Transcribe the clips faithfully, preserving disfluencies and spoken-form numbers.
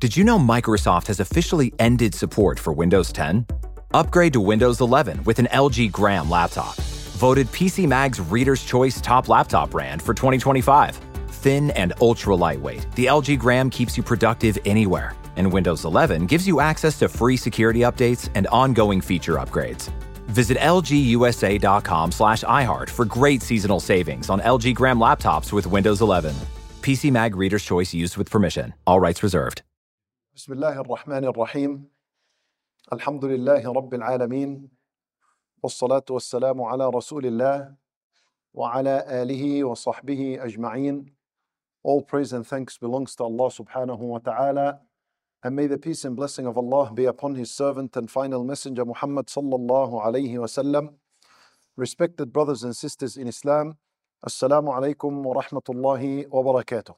Did you know Microsoft has officially ended support for Windows ten? Upgrade to Windows eleven with an L G Gram laptop. Voted P C Mag's Reader's Choice Top Laptop Brand for twenty twenty-five. Thin and ultra lightweight, the L G Gram keeps you productive anywhere. And Windows eleven gives you access to free security updates and ongoing feature upgrades. Visit lgusa.com slash iHeart for great seasonal savings on L G Gram laptops with Windows eleven. P C Mag Reader's Choice used with permission. All rights reserved. Bismillah ar-Rahman ar-Rahim. Alhamdulillahi Rabbil Alameen. Wassalatu wassalamu ala Rasulillah wa ala alihi wa sahbihi ajma'een. All praise and thanks belongs to Allah subhanahu wa ta'ala. And may the peace and blessing of Allah be upon His servant and final messenger Muhammad sallallahu alayhi wa sallam. Respected brothers and sisters in Islam, Assalamu alaikum wa rahmatullahi wa barakatuh.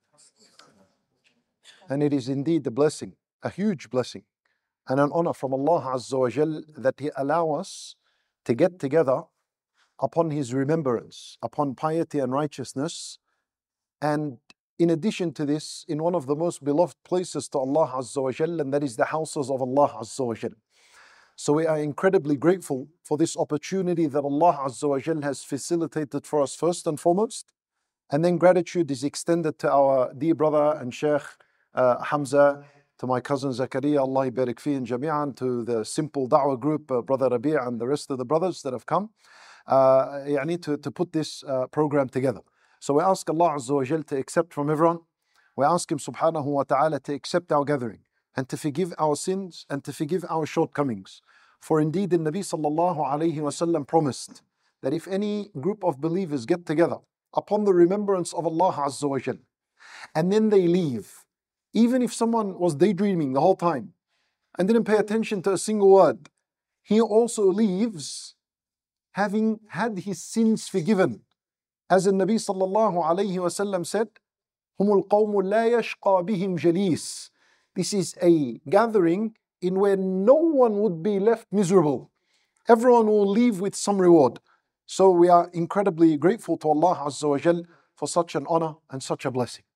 And it is indeed a blessing, a huge blessing, and an honor from Allah Azza wa Jal that He allow us to get together upon His remembrance, upon piety and righteousness. And in addition to this, in one of the most beloved places to Allah Azza wa Jal, and that is the houses of Allah Azza wa Jal. So we are incredibly grateful for this opportunity that Allah Azza wa Jal has facilitated for us first and foremost. And then gratitude is extended to our dear brother and Sheikh uh, Hamza, to my cousin Zakaria, Allah barik fi in jami'an, to the Simple Da'wah group, uh, Brother Rabi' and the rest of the brothers that have come uh, yani to, to put this uh, program together. So we ask Allah Azza wa Jal to accept from everyone. We ask Him subhanahu wa ta'ala to accept our gathering and to forgive our sins and to forgive our shortcomings. For indeed the Nabi sallallahu alayhi wa sallam promised that if any group of believers get together upon the remembrance of Allah Azza wa Jal and then they leave, even if someone was daydreaming the whole time and didn't pay attention to a single word, he also leaves having had his sins forgiven. As the Nabi sallallahu alayhi wa sallam said, Humul qawmu la yashqa bihim jalis. This is a gathering in where no one would be left miserable. Everyone will leave with some reward. So we are incredibly grateful to Allah Azza wa Jal for such an honor and such a blessing.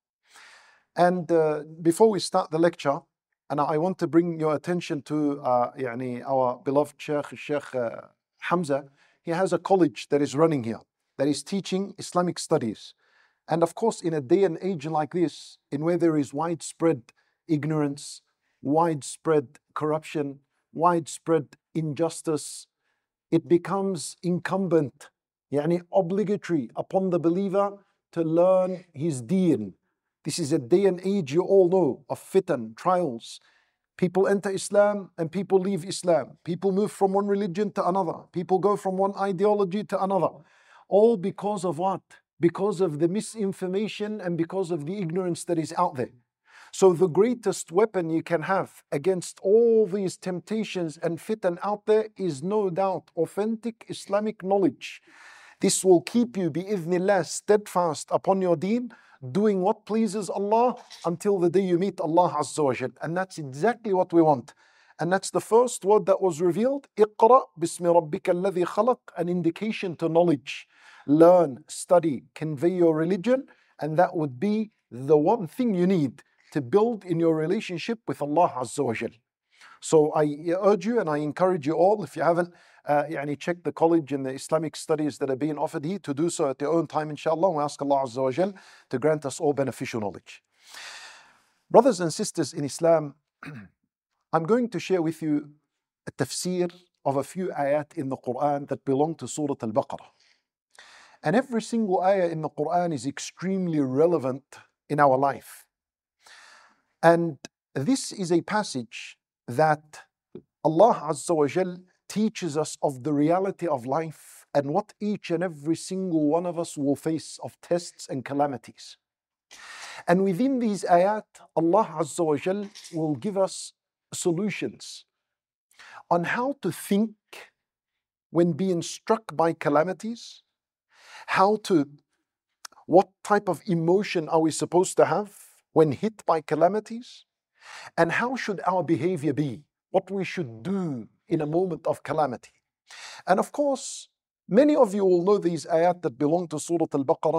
And uh, before we start the lecture, and I want to bring your attention to uh, يعني our beloved Sheikh, Sheikh uh, Hamza. He has a college that is running here, that is teaching Islamic studies. And of course, in a day and age like this, in where there is widespread ignorance, widespread corruption, widespread injustice, it becomes incumbent, يعني obligatory upon the believer to learn his deen. This is a day and age, you all know, of fitan, trials. People enter Islam and people leave Islam. People move from one religion to another. People go from one ideology to another. All because of what? Because of the misinformation and because of the ignorance that is out there. So the greatest weapon you can have against all these temptations and fitan out there is no doubt authentic Islamic knowledge. This will keep you, bi-idhnillah, steadfast upon your deen, doing what pleases Allah until the day you meet Allah Azza wa Jal. And that's exactly what we want. And that's the first word that was revealed. Iqra bismi rabbika alladhi khalaq, an indication to knowledge. Learn, study, convey your religion, and that would be the one thing you need to build in your relationship with Allah Azza wa Jal. So I urge you and I encourage you all, if you haven't uh, يعني checked the college and the Islamic studies that are being offered here, to do so at your own time, inshallah. We ask Allah Azza wa Jal to grant us all beneficial knowledge. Brothers and sisters in Islam, I'm going to share with you a tafsir of a few ayat in the Quran that belong to Surah Al-Baqarah. And every single ayah in the Quran is extremely relevant in our life. And this is a passage that Allah Azza wa Jal teaches us of the reality of life and what each and every single one of us will face of tests and calamities. And within these ayat, Allah Azza wa Jal will give us solutions on how to think when being struck by calamities, how to, what type of emotion are we supposed to have when hit by calamities, and how should our behavior be, what we should do in a moment of calamity. And of course, many of you will know these ayat that belong to Surah Al-Baqarah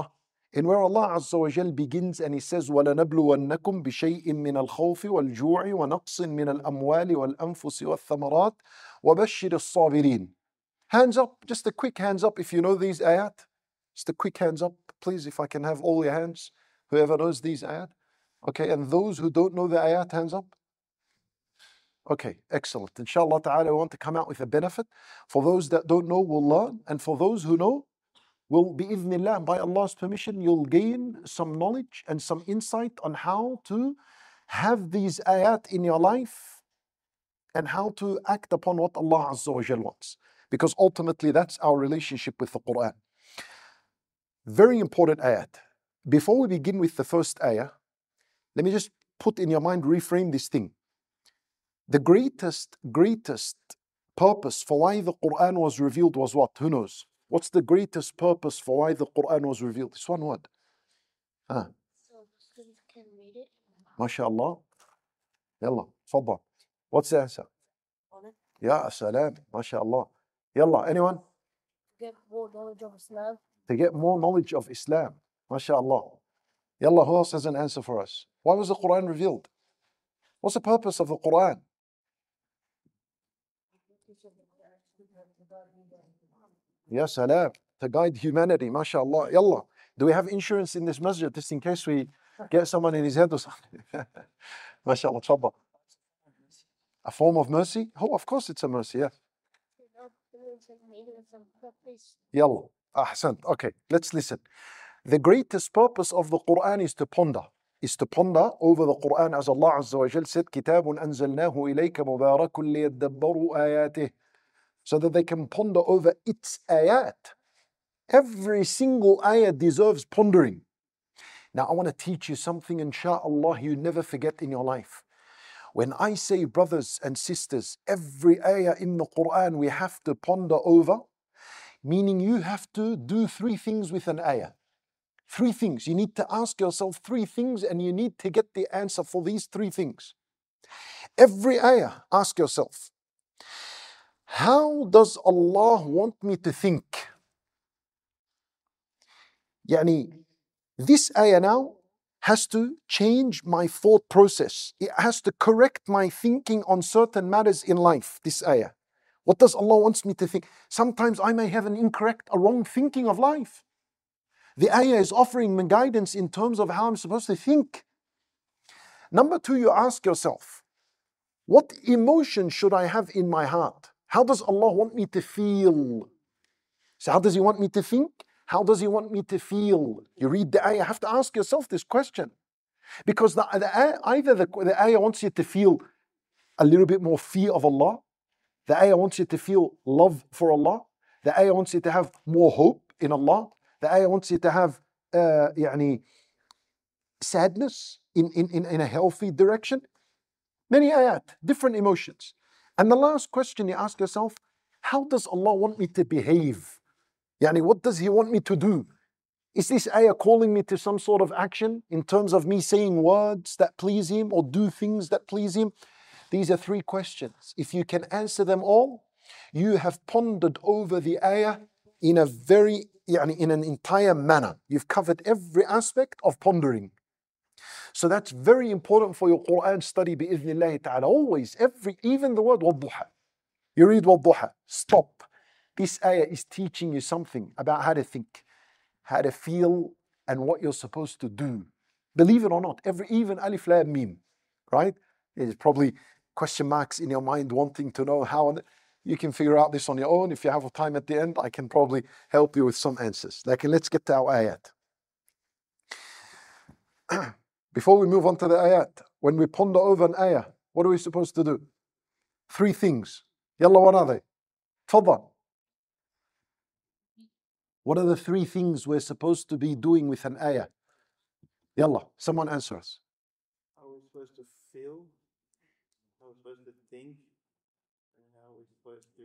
in where Allah Azza wa Jal begins and He says, وَلَنَبْلُوَنَّكُمْ بِشَيْءٍ مِّنَ الْخَوْفِ وَالْجُوعِ وَنَقْصٍ مِّنَ الْأَمْوَالِ وَالْأَنفُسِ وَالثَّمَرَاتِ وَبَشِّرِ الصَّابِرِينَ. Hands up, just a quick hands up if you know these ayat. Just a quick hands up, please, if I can have all your hands, whoever knows these ayat. Okay, and those who don't know the ayat, hands up. Okay, excellent. Inshallah ta'ala, we want to come out with a benefit. For those that don't know, will learn. And for those who know, will, bi'idhnillah, by Allah's permission, you'll gain some knowledge and some insight on how to have these ayat in your life and how to act upon what Allah Azza wa Jal wants. Because ultimately, that's our relationship with the Quran. Very important ayat. Before we begin with the first ayah, let me just put in your mind, reframe this thing. The greatest, greatest purpose for why the Quran was revealed was what? Who knows? What's the greatest purpose for why the Quran was revealed? It's one word. Ah. So Muslims can read it. MashaAllah. Yalla, fadda. What's the answer? Honor. Ya salam. MashaAllah. Yalla, anyone? Get more knowledge of Islam. To get more knowledge of Islam. MashaAllah. Yalla, who else has an answer for us? Why was the Quran revealed? What's the purpose of the Quran? Ya salam. To guide humanity. MashaAllah. Yalla. Do we have insurance in this masjid just in case we get someone in his head or something? MashaAllah. Tfadda. A form of mercy? Oh, of course it's a mercy, yes. Yalla. Ahsant. Okay, let's listen. The greatest purpose of the Quran is to ponder. Is to ponder over the Quran, as Allah Azza wa Jal said, كِتَابٌ أَنزَلْنَاهُ إِلَيْكَ مُبَارَكٌ لِيَدَّبَّرُوا آيَاتِهِ, so that they can ponder over its ayat. Every single ayat deserves pondering. Now I want to teach you something, insha'Allah, you never forget in your life. When I say, brothers and sisters, every ayah in the Quran we have to ponder over, meaning you have to do three things with an ayah. Three things. You need to ask yourself three things and you need to get the answer for these three things. Every ayah, ask yourself, how does Allah want me to think? Yani, this ayah now has to change my thought process. It has to correct my thinking on certain matters in life, this ayah. What does Allah want me to think? Sometimes I may have an incorrect, a wrong thinking of life. The ayah is offering me guidance in terms of how I'm supposed to think. Number two, you ask yourself, what emotion should I have in my heart? How does Allah want me to feel? So how does He want me to think? How does He want me to feel? You read the ayah, you have to ask yourself this question. Because the, the ayah, either the, the ayah wants you to feel a little bit more fear of Allah, the ayah wants you to feel love for Allah, the ayah wants you to have more hope in Allah, the ayah wants you to have uh, يعني, sadness in, in, in, in a healthy direction. Many ayat, different emotions. And the last question you ask yourself, how does Allah want me to behave? Yani, what does He want me to do? Is this ayah calling me to some sort of action in terms of me saying words that please Him or do things that please Him? These are three questions. If you can answer them all, you have pondered over the ayah in a very, yani in an entire manner. You've covered every aspect of pondering. So that's very important for your Quran study, bi'idhnillahi ta'ala. Always, every, even the word wadduha. You read wadduha, stop. This ayah is teaching you something about how to think, how to feel, and what you're supposed to do. Believe it or not, every, even alif lam mim, right? There's probably question marks in your mind wanting to know how. You can figure out this on your own. If you have time at the end, I can probably help you with some answers. Like, let's get to our ayat. Before we move on to the ayat, when we ponder over an ayah, what are we supposed to do? Three things. Yalla, what are they? Tfadda. What are the three things we're supposed to be doing with an ayah? Yalla, someone answer us. How are we supposed to feel? How are we supposed to think? And how are we supposed to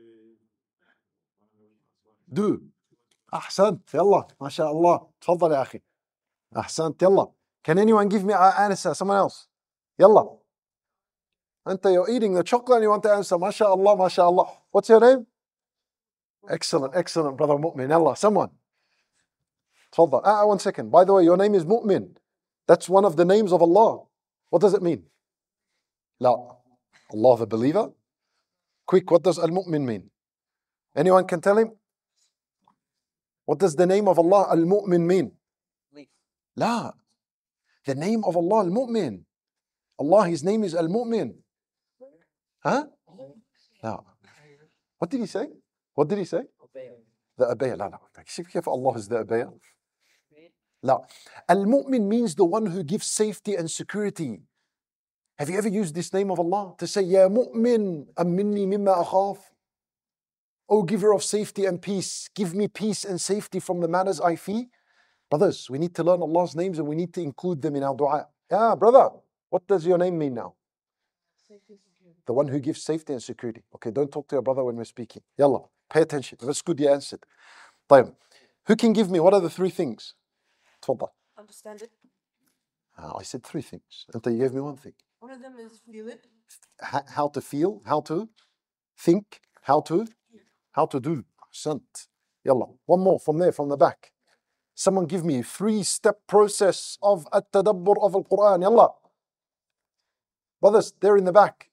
do? Ahsant, yalla, mashallah. Tfaddal ya akhi. Ahsant, yalla. Can anyone give me an answer? Someone else? Yalla. Anta, you're eating the chocolate and you want to answer. MashaAllah, MashaAllah. What's your name? Excellent, excellent, brother Mu'min. Yalla, someone. تفضل. Ah, one second. By the way, your name is Mu'min. That's one of the names of Allah. What does it mean? La. Allah the believer? Quick, what does Al-Mu'min mean? Anyone can tell him? What does the name of Allah Al-Mu'min mean? La. The name of Allah Al-Mu'min. Allah, His name is Al-Mu'min. Huh? No. What did He say? What did He say? The Abaya. لا لا. شوف كيف Allah is the Abaya. لا. Al-Mu'min means the one who gives safety and security. Have you ever used this name of Allah to say, Ya Mu'min, aminni mimma akhaf? O giver of safety and peace, give me peace and safety from the matters I fear. Brothers, we need to learn Allah's names and we need to include them in our dua. Yeah, brother, what does your name mean now? The one who gives safety and security. Okay, don't talk to your brother when we're speaking. Yalla, pay attention. That's good, you answered. طيب. Who can give me, what are the three things? تفضل. Understand it. Ah, I said three things. Until you gave me one thing. One of them is feel it. H- how to feel, how to think, how to, how to do. Sant. Yalla. One more from there, from the back. Someone give me a three-step process of at-tadabbur of Al-Quran. Yalla. Brothers, they're in the back.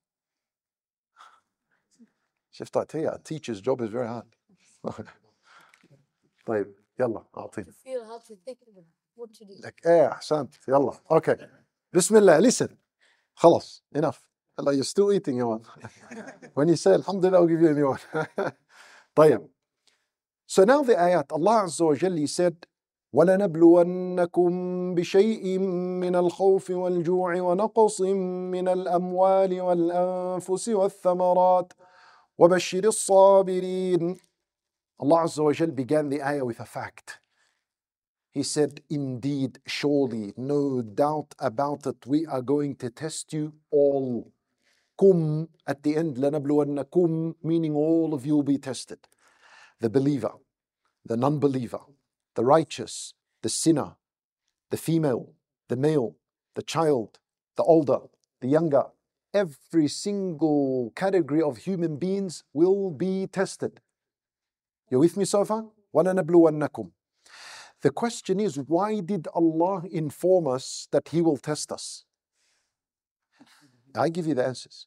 شفت I tell you, a teacher's job is very hard. طيب, يلا أعطيني. Feel how to think of what to do. Like, eh, أحسنت. يلا. Okay. Bismillah, listen. خلاص, enough. Allah, you're still eating, you want. When you say Alhamdulillah, I'll give you a new one. طيب. So now the ayat, Allah Azza wa Jalla said, وَلَنَبْلُوَنَّكُمْ بِشَيْءٍ مِّنَ الْخَوْفِ وَالْجُوعِ وَنَقْصٍ مِّنَ الْأَمْوَالِ وَالْأَنفُسِ وَالثَّمَرَاتِ وَبَشِّرِ الصَّابِرِينَ. Allah Azza wa Jalla began the ayah with a fact. He said, indeed, surely, no doubt about it, we are going to test you all. Kum, at the end, لَنَبْلُوَنَّكُمْ, meaning all of you will be tested. The believer, the non-believer, the righteous, the sinner, the female, the male, the child, the older, the younger. Every single category of human beings will be tested. You're with me so far? وَلَنَبْلُوَنَّكُمْ. The question is, why did Allah inform us that He will test us? I give you the answers.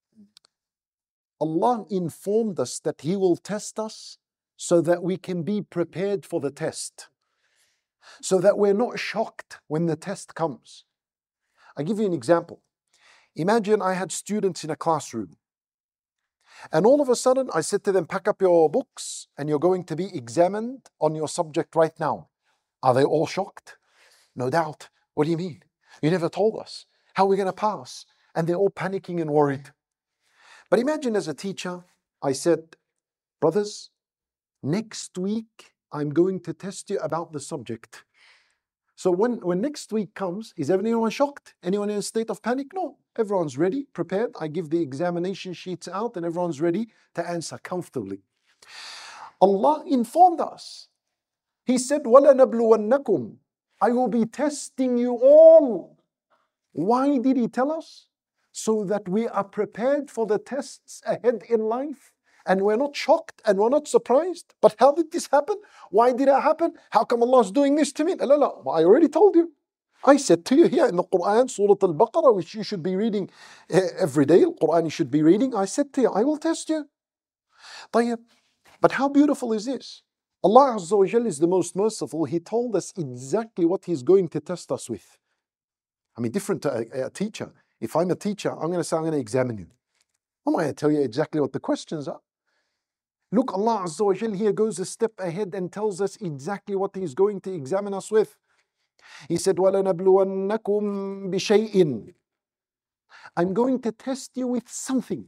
Allah informed us that He will test us so that we can be prepared for the test. So that we're not shocked when the test comes. I'll give you an example. Imagine I had students in a classroom. And all of a sudden I said to them, pack up your books and you're going to be examined on your subject right now. Are they all shocked? No doubt. What do you mean? You never told us. How are we going to pass? And they're all panicking and worried. But imagine as a teacher, I said, brothers, next week I'm going to test you about the subject. So when, when next week comes, is anyone shocked? Anyone in a state of panic? No. Everyone's ready, prepared. I give the examination sheets out and everyone's ready to answer comfortably. Allah informed us. He said, وَلَنَبْلُوَنَّكُمْ, I will be testing you all. Why did He tell us? So that we are prepared for the tests ahead in life. And we're not shocked and we're not surprised. But how did this happen? Why did it happen? How come Allah is doing this to me? La, la, la. I already told you. I said to you here in the Quran, Surah Al-Baqarah, which you should be reading every day, the Quran you should be reading, I said to you, I will test you. طيب. But how beautiful is this? Allah Azza wa Jalla is the most merciful. He told us exactly what He's going to test us with. I mean, different to a, a teacher. If I'm a teacher, I'm going to say, I'm going to examine you. I'm not going to tell you exactly what the questions are. Look, Allah Azza wa Jalla here goes a step ahead and tells us exactly what He's going to examine us with. He said, وَلَنَبْلُوَنَّكُمْ بِشَيْءٍ. I'm going to test you with something.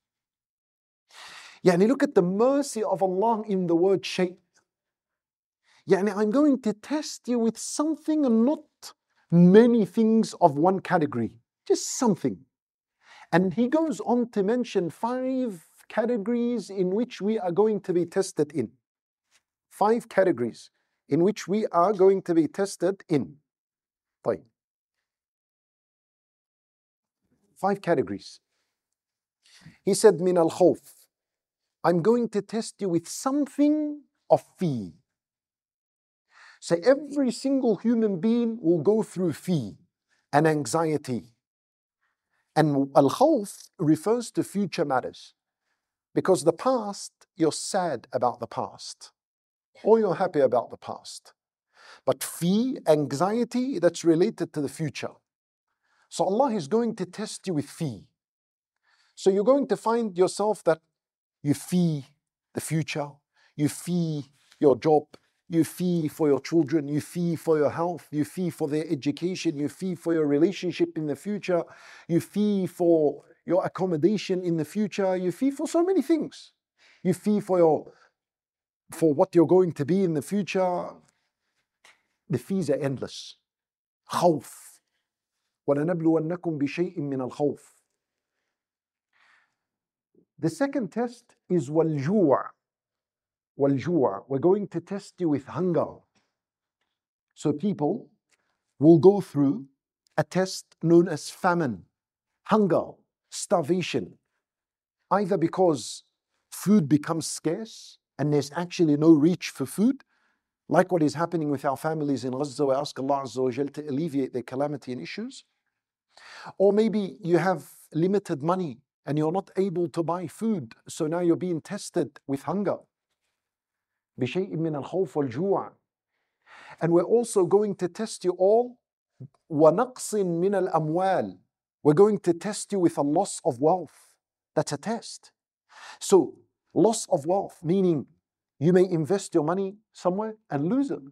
Yani look at the mercy of Allah in the word shay'. Yani I'm going to test you with something and not many things of one category. Just something. And He goes on to mention five categories in which we are going to be tested in. Five categories in which we are going to be tested in. طيب. Five categories. He said, min al-khawf. I'm going to test you with something of fear. So every single human being will go through fi and anxiety. And al-khawf refers to future matters. Because the past, you're sad about the past, or you're happy about the past. But fi, anxiety, that's related to the future. So Allah is going to test you with fi. So you're going to find yourself that you fi the future, you fi your job, you fi for your children, you fi for your health, you fi for their education, you fi for your relationship in the future, you fi for your accommodation in the future, you fi for so many things. You fi for your for what you're going to be in the future. The fees are endless. خوف. وَلَنَبْلُوَنَّكُمْ بِشَيْءٍ مِّنَ الْخَوْفِ. The second test is وَالْجُوعِ. وَالْجُوعِ. We're going to test you with hunger. So people will go through a test known as famine, hunger, starvation, either because food becomes scarce and there's actually no reach for food, like what is happening with our families in Gaza. We ask Allah Azza wa Jal to alleviate their calamity and issues. Or maybe you have limited money and you're not able to buy food, so now you're being tested with hunger. بِشَيْءٍ مِّنَ الْخَوْفِ وَالْجُوعِ. And we're also going to test you all وَنَقْصٍ مِّنَ الْأَمْوَالِ. We're going to test you with a loss of wealth. That's a test. So, loss of wealth, meaning you may invest your money somewhere and lose it.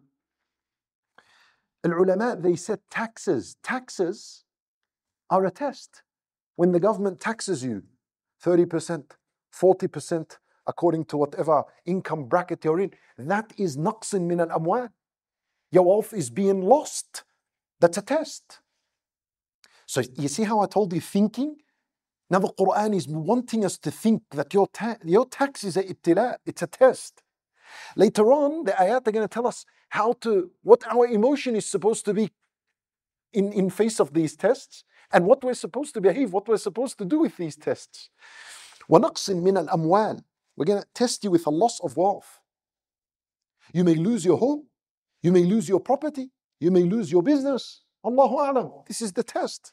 Al-ulama, they said taxes. Taxes are a test. When the government taxes you thirty percent, forty percent, according to whatever income bracket you're in, that is naqsin min al-amwal. Your wealth is being lost. That's a test. So you see how I told you thinking? Now the Quran is wanting us to think that your, ta- your tax is a ibtila, it's a test. Later on, the ayat are going to tell us how to, what our emotion is supposed to be in, in face of these tests, and what we're supposed to behave, what we're supposed to do with these tests. وَنَقْصٍ مِّنَ الْأَمْوَالِ. We're going to test you with a loss of wealth. You may lose your home, you may lose your property, you may lose your business. Allahu A'lam. This is the test.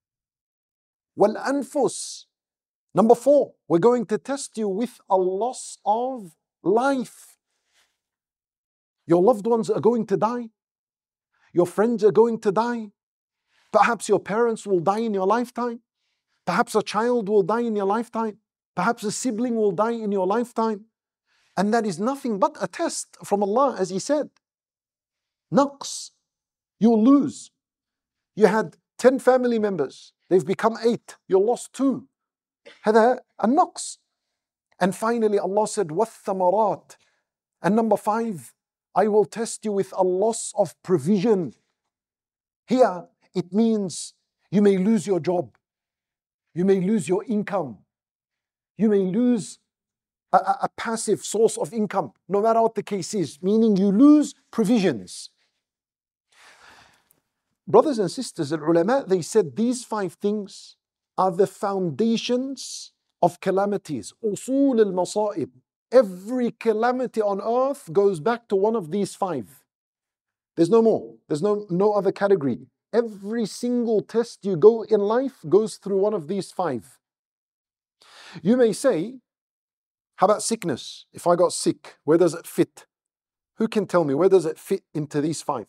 وَالْأَنفُسِ. Number four, we're going to test you with a loss of life. Your loved ones are going to die. Your friends are going to die. Perhaps your parents will die in your lifetime. Perhaps a child will die in your lifetime. Perhaps a sibling will die in your lifetime. And that is nothing but a test from Allah, as He said. Naqs. You'll lose. You had ten family members. They've become eight. You lost two. هذا النقص. And finally Allah said, وَالثَّمَرَاتِ. And number five, I will test you with a loss of provision. Here, it means you may lose your job. You may lose your income. You may lose a, a, a passive source of income, no matter what the case is, meaning you lose provisions. Brothers and sisters, al-ulama, they said these five things are the foundations of calamities. Usul al-masa'ib. Every calamity on earth goes back to one of these five. There's no more. There's no, no other category. Every single test you go in life goes through one of these five. You may say, how about sickness? If I got sick, where does it fit? Who can tell me, where does it fit into these five?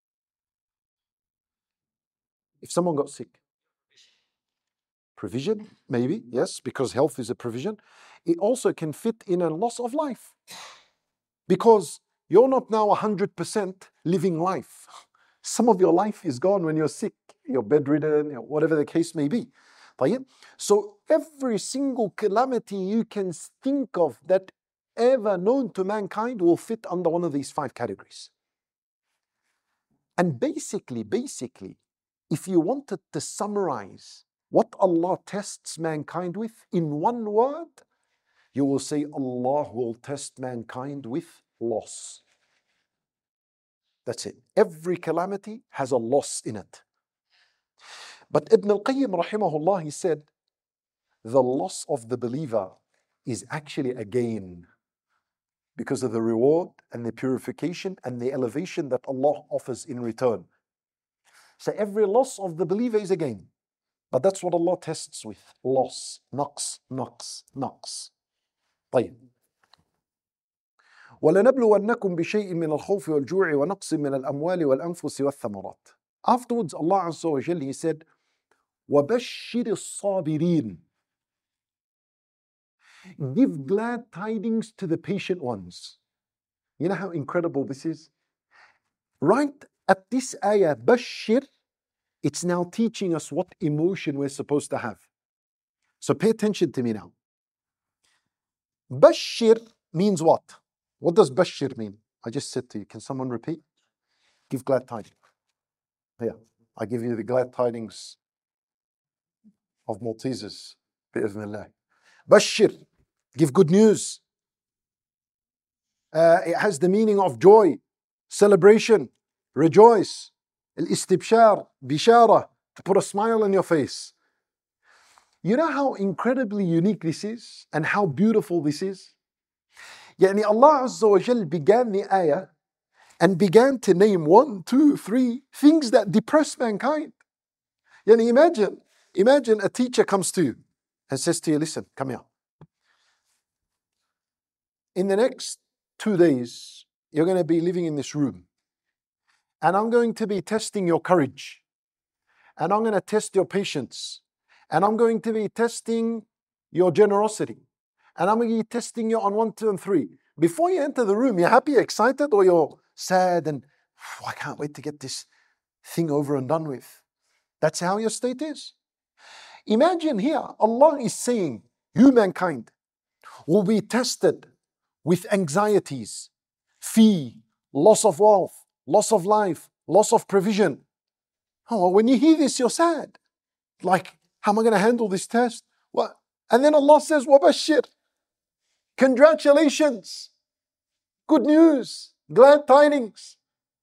If someone got sick. Provision, maybe, yes, because health is a provision. It also can fit in a loss of life. Because you're not now one hundred percent living life. Some of your life is gone when you're sick, you're bedridden, whatever the case may be. So every single calamity you can think of that ever known to mankind will fit under one of these five categories. And basically, basically, if you wanted to summarize what Allah tests mankind with in one word, you will say Allah will test mankind with loss. That's it. Every calamity has a loss in it. But Ibn al-Qayyim rahimahullah, he said, the loss of the believer is actually a gain. because of the reward and the purification and the elevation that Allah offers in return. So every loss of the believer is a gain. But that's what Allah tests with. Loss, naqs, naqs, naqs. طيب. وَلَنَبْلُوَنَّكُمْ بِشَيْءٍ مِّنَ الْخَوْفِ وَالْجُوعِ وَنَقْصٍ مِّنَ الْأَمْوَالِ وَالْأَنفُسِ وَالثَّمَرَاتِ. Afterwards, Allah Azza wa Jal, He said, وَبَشِّرِ الصَّابِرِينَ. Give glad tidings to the patient ones. You know how incredible this is? Right at this ayah, Bashir, it's now teaching us what emotion we're supposed to have. So pay attention to me now. Bashir means what? What does Bashir mean? I just said to you, can someone repeat? Give glad tidings. Here, I give you the glad tidings of Maltesers. Bi'idhnillah. Bashir, give good news. Uh, it has the meaning of joy, celebration, rejoice. Al-istibshar, bishara, to put a smile on your face. You know how incredibly unique this is and how beautiful this is? Yani Allah Azza wa Jal began the ayah and began to name one, two, three things that depress mankind. Yani imagine, imagine a teacher comes to you and says to you, listen, come here. In the next two days, you're going to be living in this room. And I'm going to be testing your courage. And I'm going to test your patience. And I'm going to be testing your generosity. And I'm going to be testing you on one, two, and three. Before you enter the room, you're happy, excited, or you're sad and oh, I can't wait to get this thing over and done with. That's how your state is. Imagine here, Allah is saying, you mankind will be tested with anxieties, fee, loss of wealth, loss of life, loss of provision. Oh, when you hear this, you're sad. Like, how am I going to handle this test? What? And then Allah says, وَبَشِّرْ. Congratulations. Good news. Glad tidings.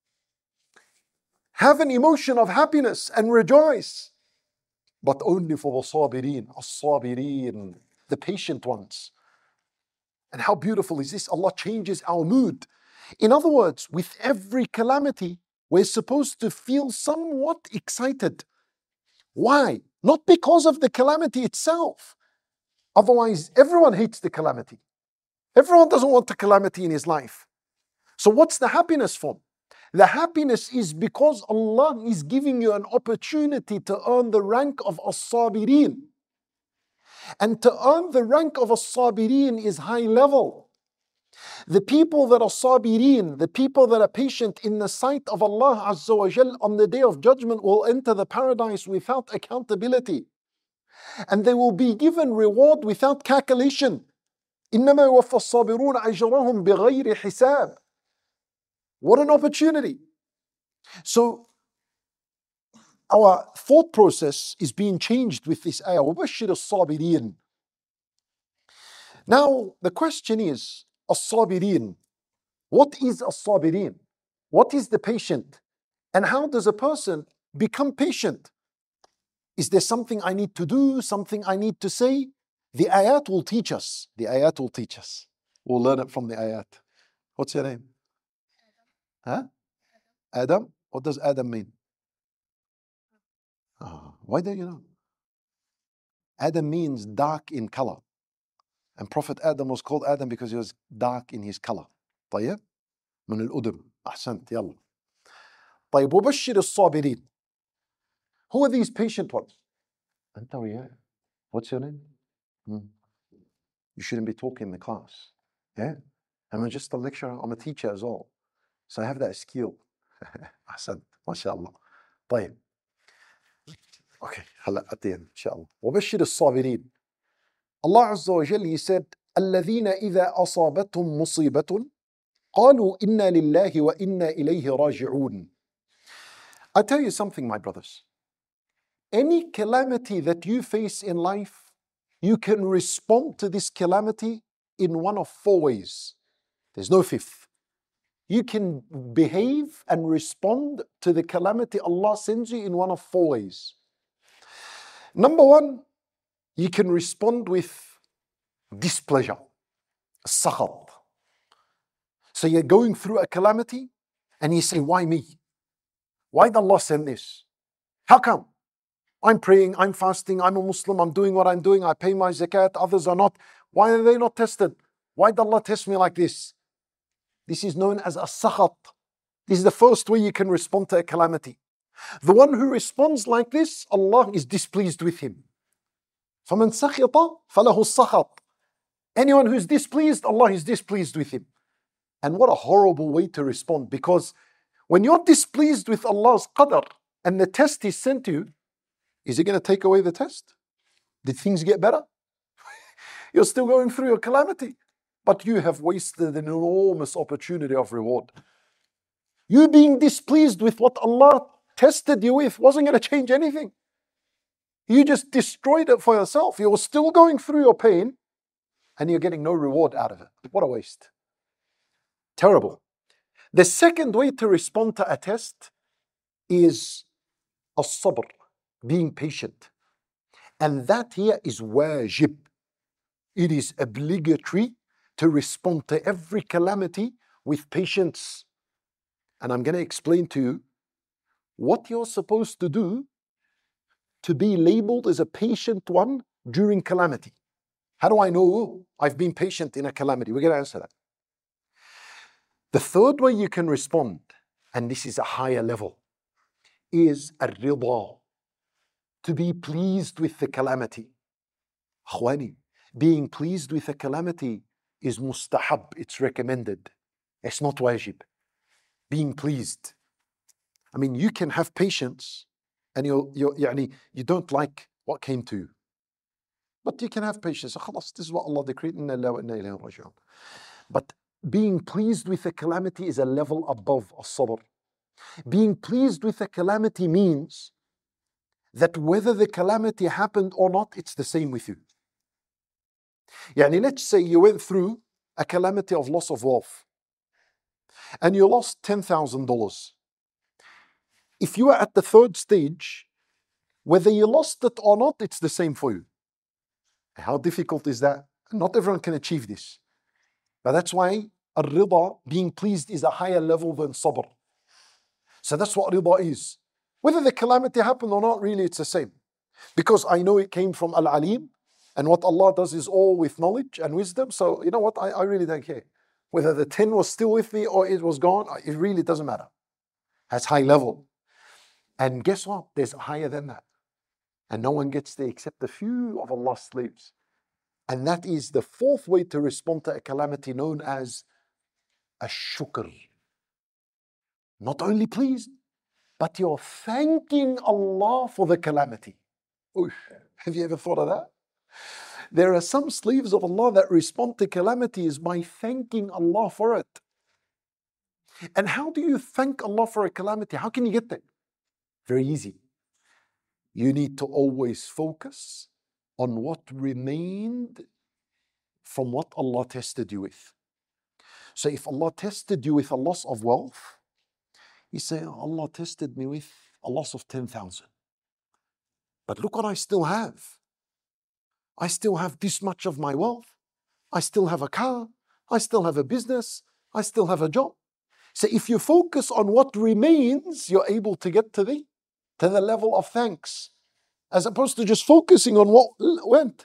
Have an emotion of happiness and rejoice. But only for the sabirin, as-sabirin, the patient ones. And how beautiful is this? Allah changes our mood. In other words, with every calamity, we're supposed to feel somewhat excited. Why? Not because of the calamity itself. Otherwise, everyone hates the calamity. Everyone doesn't want the calamity in his life. So what's the happiness from? The happiness is because Allah is giving you an opportunity to earn the rank of as-sabirin. And to earn the rank of as-sabirin is high level. The people that are sabirin, the people that are patient in the sight of Allah Azza wa Jal on the day of judgment will enter the paradise without accountability. And they will be given reward without calculation. إِنَّمَا يُوَفَّى الصَّابِرُونَ أَجْرَهُمْ بِغَيْرِ حِسَابٍ. What an opportunity. So our thought process is being changed with this ayah. وَبَشِّرِ الصَّابِرِينَ. Now the question is, as-sabirin. What is as-sabirin? What is the patient? And how does a person become patient? Is there something I need to do? Something I need to say? The ayat will teach us. The ayat will teach us. We'll learn it from the ayat. What's your name? Huh? Adam? What does Adam mean? Oh, why don't you know? Adam means dark in color. And Prophet Adam was called Adam because he was dark in his color. طيب؟ من الأدم. أحسنت يلا. طيب وبشر الصابرين. Who are these patient ones? أنت وياه. What's your name? Hmm. You shouldn't be talking in the class. Yeah? I'm just a lecturer, I'm a teacher as well. So I have that skill. أحسنت. ما شاء الله. طيب. Okay. هلا at the end إن شاء الله. وبشر الصابرين. Allah Azza wa Jal, He said, الَّذِينَ إِذَا أَصَابَتْهُمْ مُصِيبَةٌ قَالُوا إِنَّا لِلَّهِ وَإِنَّا إِلَيْهِ رَاجِعُونَ. I tell you something, my brothers. Any calamity that you face in life, you can respond to this calamity in one of four ways. There's no fifth. You can behave and respond to the calamity Allah sends you in one of four ways. Number one, you can respond with displeasure, sakhat. So you're going through a calamity and you say, why me? Why did Allah send this? How come? I'm praying, I'm fasting, I'm a Muslim, I'm doing what I'm doing, I pay my zakat, others are not. Why are they not tested? Why did Allah test me like this? This is known as a sakhat. This is the first way you can respond to a calamity. The one who responds like this, Allah is displeased with him. فَمَنْ سَخِطَ فَلَهُ السَّخَطِ. Anyone who's displeased, Allah is displeased with him. And what a horrible way to respond, because when you're displeased with Allah's qadr and the test He sent you, is He going to take away the test? Did things get better? You're still going through your calamity, but you have wasted an enormous opportunity of reward. You being displeased with what Allah tested you with wasn't going to change anything. You just destroyed it for yourself. You're still going through your pain and you're getting no reward out of it. What a waste. Terrible. The second way to respond to a test is as-sabr, being patient. And that here is wajib. It is obligatory to respond to every calamity with patience. And I'm going to explain to you what you're supposed to do to be labeled as a patient one during calamity. How do I know I've been patient in a calamity? We're going to answer that. The third way you can respond, and this is a higher level, is ar-rida, to be pleased with the calamity. Akhwani, being pleased with a calamity is mustahab, it's recommended. It's not wajib. Being pleased. I mean, you can have patience and you're, you're, يعني, you don't like what came to you. But you can have patience. خلاص, this is what Allah decreed. Inna lillahi wa inna ilayhi raji'un. But being pleased with a calamity is a level above as-sabr. Being pleased with a calamity means that whether the calamity happened or not, it's the same with you. Yani, let's say you went through a calamity of loss of wealth and you lost ten thousand dollars. If you are at the third stage, whether you lost it or not, it's the same for you. How difficult is that? Not everyone can achieve this. But that's why ar-rida, being pleased, is a higher level than sabr. So that's what rida is. Whether the calamity happened or not, really it's the same. Because I know it came from Al-Alim, and what Allah does is all with knowledge and wisdom. So you know what, I, I really don't care. Whether the ten was still with me or it was gone, it really doesn't matter. That's high level. And guess what? There's higher than that. And no one gets there except a few of Allah's slaves. And that is the fourth way to respond to a calamity, known as ash-shukr. Not only pleased, but you're thanking Allah for the calamity. Oof, have you ever thought of that? There are some slaves of Allah that respond to calamities by thanking Allah for it. And how do you thank Allah for a calamity? How can you get there? Very easy. You need to always focus on what remained from what Allah tested you with. So if Allah tested you with a loss of wealth, you say, Allah tested me with a loss of ten thousand. But look what I still have. I still have this much of my wealth. I still have a car. I still have a business. I still have a job. So if you focus on what remains, you're able to get to the, to the level of thanks, as opposed to just focusing on what went.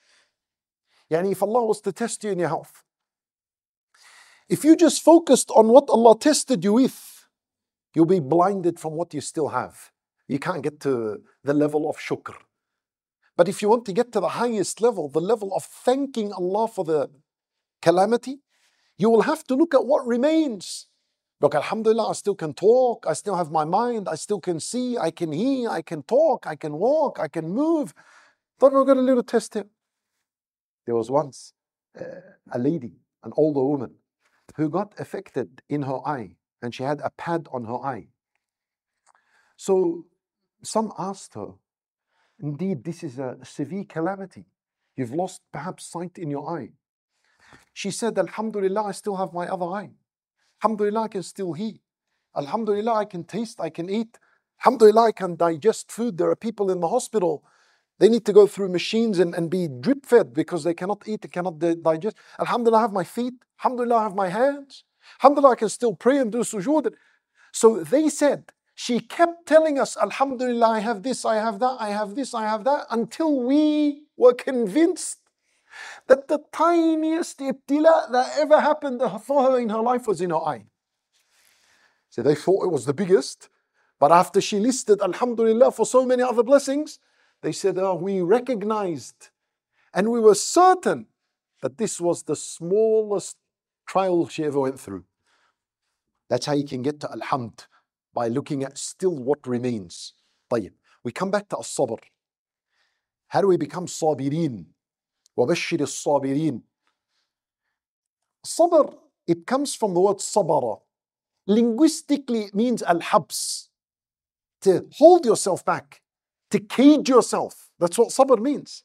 Yani, if Allah was to test you in your health, if you just focused on what Allah tested you with, you'll be blinded from what you still have. You can't get to the level of shukr. But if you want to get to the highest level, the level of thanking Allah for the calamity, you will have to look at what remains. Look, alhamdulillah, I still can talk, I still have my mind, I still can see, I can hear, I can talk, I can walk, I can move. Then we're going to little test here. There was once uh, a lady, an older woman, who got affected in her eye, and she had a pad on her eye. So some asked her, indeed, this is a severe calamity. You've lost perhaps sight in your eye. She said, alhamdulillah, I still have my other eye. Alhamdulillah, I can still hear. Alhamdulillah, I can taste, I can eat. Alhamdulillah, I can digest food. There are people in the hospital, they need to go through machines and, and be drip fed because they cannot eat, they cannot digest. Alhamdulillah, I have my feet. Alhamdulillah, I have my hands. Alhamdulillah, I can still pray and do sujood. So they said, she kept telling us, Alhamdulillah, I have this, I have that, I have this, I have that, until we were convinced that the tiniest ibtila that ever happened for her in her life was in her eye. So they thought it was the biggest, but after she listed, Alhamdulillah, for so many other blessings, they said, oh, we recognized and we were certain that this was the smallest trial she ever went through. That's how you can get to Alhamd, by looking at still what remains. طيب. We come back to As-Sabr. How do we become Sabirin? وَبَشِّرِ الصَّابِرِينَ. Sabr, it comes from the word sabara. Linguistically, it means al-habs, to hold yourself back, to cage yourself. That's what sabr means.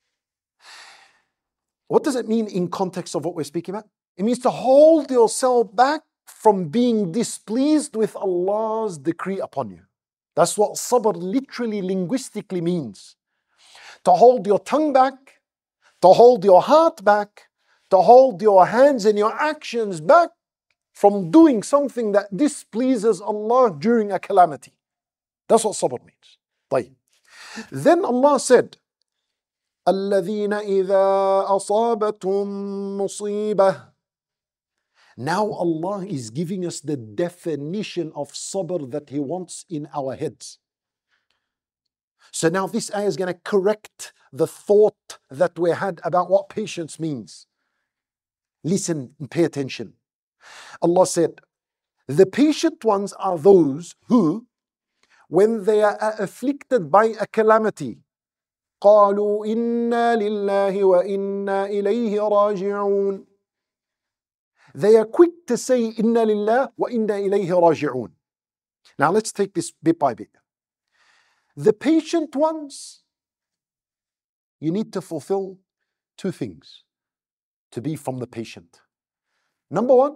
What does it mean in context of what we're speaking about? It means to hold yourself back from being displeased with Allah's decree upon you. That's what sabr literally linguistically means. To hold your tongue back, to hold your heart back, to hold your hands and your actions back from doing something that displeases Allah during a calamity. That's what sabr means. طيب. Then Allah said, الَّذِينَ إِذَا أَصَابَتْهُمْ مُصِيبَةٌ. Now Allah is giving us the definition of sabr that He wants in our heads. So now this ayah is going to correct the thought that we had about what patience means. Listen and pay attention. Allah said, the patient ones are those who, when they are afflicted by a calamity, قالوا إنا لله وإنا إليه راجعون. They are quick to say إنا لله وإنا إليه راجعون. Now let's take this bit by bit. The patient ones, you need to fulfill two things to be from the patient. Number one,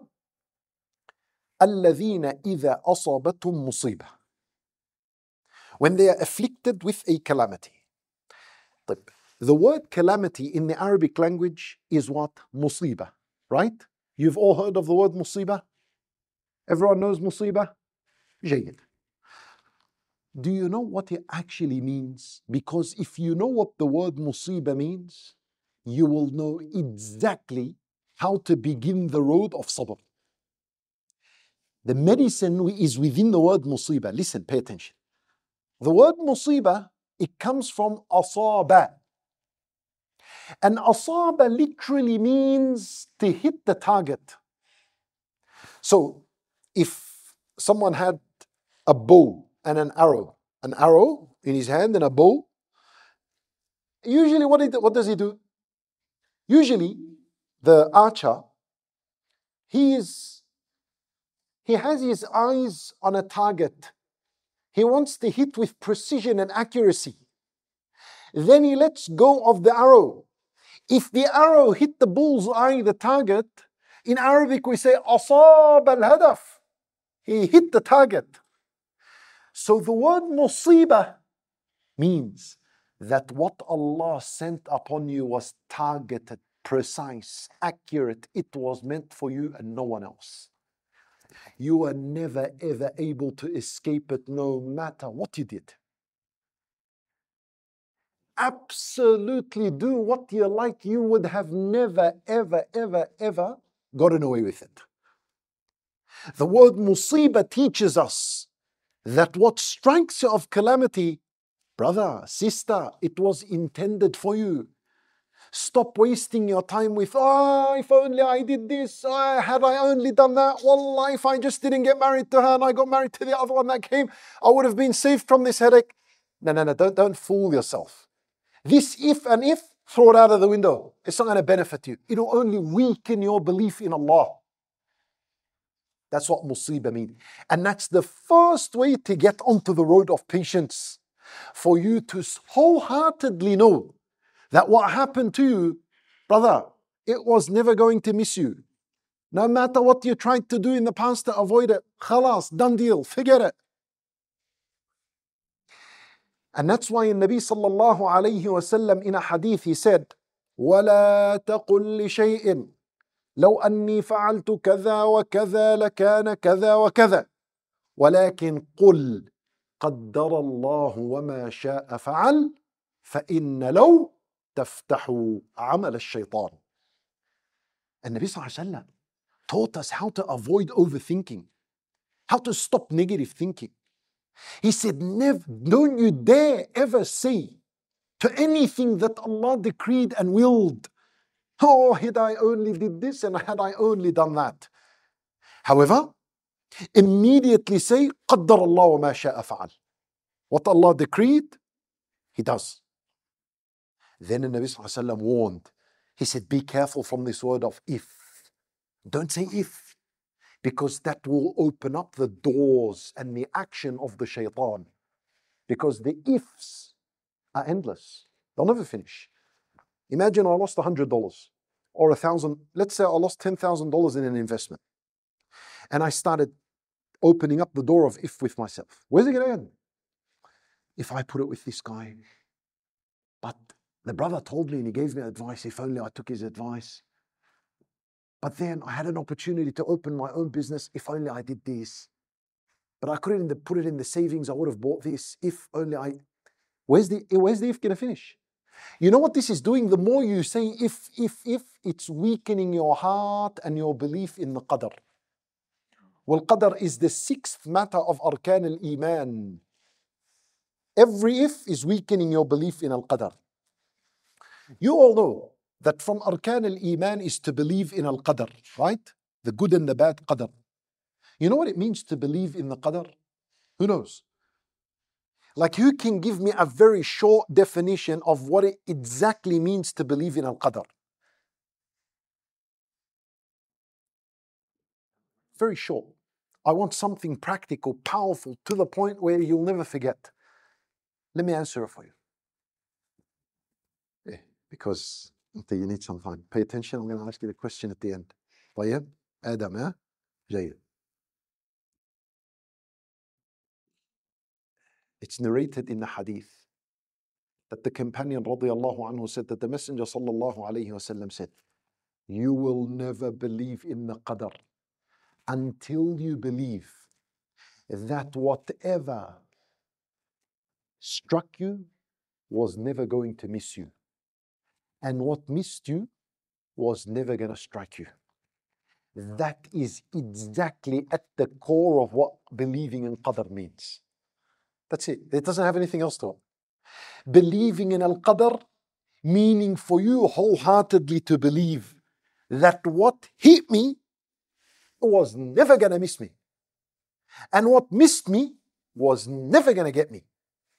الذين إذا أصابتهم مصيبة. When they are afflicted with a calamity. The word calamity in the Arabic language is what? Musiba, right? You've all heard of the word musiba? Everyone knows musiba? جيد. Do you know what it actually means? Because if you know what the word musiba means, you will know exactly how to begin the road of sabr. The medicine is within the word musiba. Listen, pay attention. The word musiba, it comes from asaba. And asaba literally means to hit the target. So, if someone had a bow and an arrow, an arrow in his hand and a bow, usually what, it, what does he do? Usually, the archer, he is, he has his eyes on a target. He wants to hit with precision and accuracy. Then he lets go of the arrow. If the arrow hit the bull's eye, the target, in Arabic we say asab al-hadaf. He hit the target. So the word musibah means that what Allah sent upon you was targeted, precise, accurate. It was meant for you and no one else. You were never ever able to escape it no matter what you did. Absolutely do what you like. You would have never ever ever ever gotten away with it. The word musibah teaches us that what strikes you of calamity, brother, sister, it was intended for you. Stop wasting your time with, oh, if only I did this, oh, had I only done that, wallah, if I just didn't get married to her and I got married to the other one that came, I would have been saved from this headache. No, no, no, don't, don't fool yourself. This if and if, throw it out of the window. It's not going to benefit you. It'll only weaken your belief in Allah. That's what musibah means. And that's the first way to get onto the road of patience. For you to wholeheartedly know that what happened to you, brother, it was never going to miss you. No matter what you tried to do in the past to avoid it, khalas, done deal, forget it. And that's why in Nabi sallallahu alayhi wa sallam in a hadith he said, وَلَا تَقُلْ لِشَيْءٍ لو أني فعلت كذا وكذا لكان كذا وكذا، ولكن قل قدر الله وما شاء فعل، فإن لو تفتح عمل الشيطان. النبي صلى الله عليه وسلم taught us how to avoid overthinking, how to stop negative thinking. He said, never, don't you dare ever say to anything that Allah decreed and willed, oh, had I only did this and had I only done that. However, immediately say, قدر الله وما شاء فعل. What Allah decreed, He does. Then the Nabi Sallallahu Alaihi Wasallam warned. He said, be careful from this word of if. Don't say if, because that will open up the doors and the action of the shaitan. Because the ifs are endless. They'll never finish. Imagine I lost one hundred dollars or a thousand, let's say I lost ten thousand dollars in an investment. And I started opening up the door of if with myself. Where's it going to end? If I put it with this guy, but the brother told me and he gave me advice, if only I took his advice. But then I had an opportunity to open my own business, if only I did this. But I couldn't put it in the savings, I would have bought this, if only I... Where's the, where's the if going to finish? You know what this is doing? The more you say if, if, if, it's weakening your heart and your belief in the qadr. Well, qadr is the sixth matter of arkan al-iman. Every if is weakening your belief in al-qadr. You all know that from arkan al-iman is to believe in al-qadr, right? The good and the bad qadr. You know what it means to believe in the qadr? Who knows? Like, who can give me a very short definition of what it exactly means to believe in al-qadr? Very short. I want something practical, powerful, to the point where you'll never forget. Let me answer it for you. Yeah, because you need some time. Pay attention, I'm going to ask you the question at the end. طيب آدم ها جيد. It's narrated in the hadith that the companion radiallahu anhu said that the Messenger sallallahu alayhi wasallam said, you will never believe in the qadr until you believe that whatever struck you was never going to miss you, and what missed you was never going to strike you. That is exactly at the core of what believing in qadr means. That's it. It doesn't have anything else to it. Believing in al-qadr, meaning for you wholeheartedly to believe that what hit me was never going to miss me, and what missed me was never going to get me.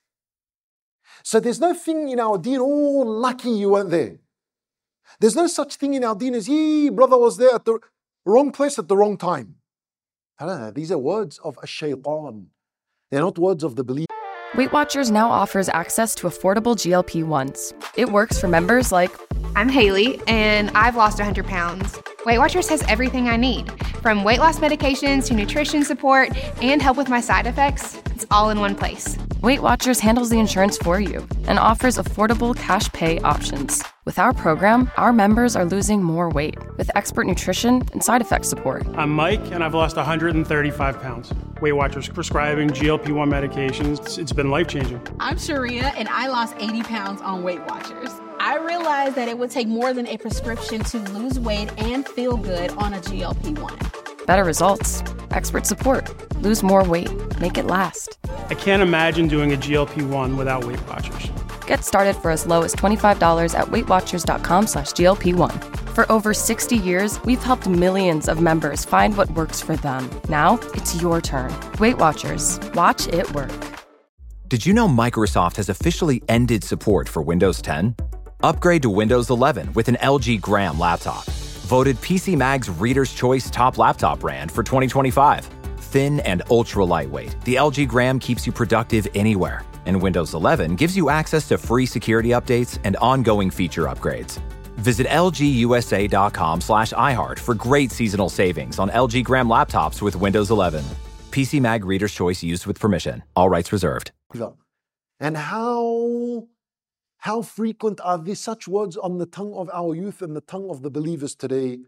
So there's no thing in our deen, oh, lucky you weren't there. There's no such thing in our deen as, hey, brother was there at the wrong place at the wrong time. I don't know. These are words of a shaitan. They're not words of the believer. Weight Watchers now offers access to affordable G L P ones. It works for members like... I'm Haley, and I've lost one hundred pounds. Weight Watchers has everything I need, from weight loss medications to nutrition support and help with my side effects. It's all in one place. Weight Watchers handles the insurance for you and offers affordable cash pay options. With our program, our members are losing more weight with expert nutrition and side effect support. I'm Mike, and I've lost one hundred thirty-five pounds. Weight Watchers prescribing G L P one medications. It's, it's been life-changing. I'm Sharia, and I lost eighty pounds on Weight Watchers. I realized that it would take more than a prescription to lose weight and feel good on a G L P one. Better results, expert support, lose more weight, make it last. I can't imagine doing a G L P one without Weight Watchers. Get started for as low as twenty-five dollars at weightwatchers.com slash GLP1. For over sixty years, we've helped millions of members find what works for them. Now, it's your turn. Weight Watchers. Watch it work. Did you know Microsoft has officially ended support for Windows ten? Upgrade to Windows eleven with an L G Gram laptop. Voted P C Mag's Reader's Choice Top Laptop Brand for twenty twenty-five. Thin and ultra lightweight, the L G Gram keeps you productive anywhere. And Windows eleven gives you access to free security updates and ongoing feature upgrades. Visit lgusa.com slash iHeart for great seasonal savings on L G Gram laptops with Windows eleven. P C Mag Reader's Choice used with permission. All rights reserved. And how, how frequent are these such words on the tongue of our youth and the tongue of the believers today?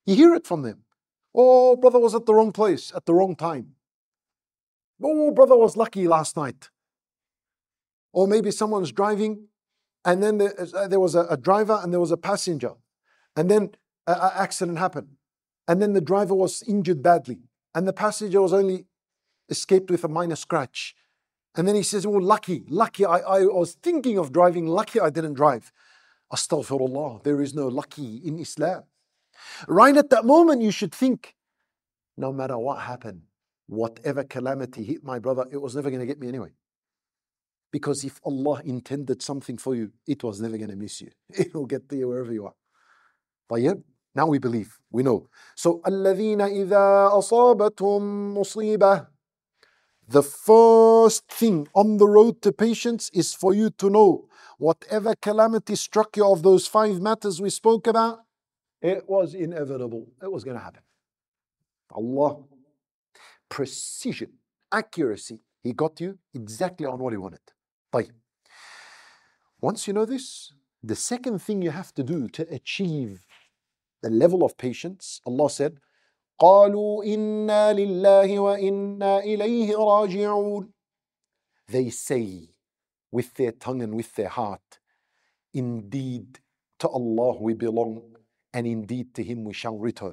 You hear it from them. Oh, brother was at the wrong place at the wrong time. Oh, brother was lucky last night. Or maybe someone's driving and then there, there was a, a driver and there was a passenger. And then an accident happened. And then the driver was injured badly. And the passenger was only escaped with a minor scratch. And then he says, oh, lucky, lucky, I, I was thinking of driving, lucky I didn't drive. Astaghfirullah, there is no lucky in Islam. Right at that moment, you should think, no matter what happened, whatever calamity hit my brother, it was never going to get me anyway. Because if Allah intended something for you, it was never going to miss you. It will get to you wherever you are. طيب? Now we believe, we know. So, الَّذِينَ إِذَا أَصَابَتْهُمْ مُصِيبَةٌ. The first thing on the road to patience is for you to know whatever calamity struck you of those five matters we spoke about, it was inevitable. It was going to happen. Allah, precision, accuracy. He got you exactly on what He wanted. طيب. Once you know this, the second thing you have to do to achieve the level of patience, Allah said, قالوا إنا لله وإنا إليه راجعون. They say with their tongue and with their heart, indeed to Allah we belong and indeed to Him we shall return.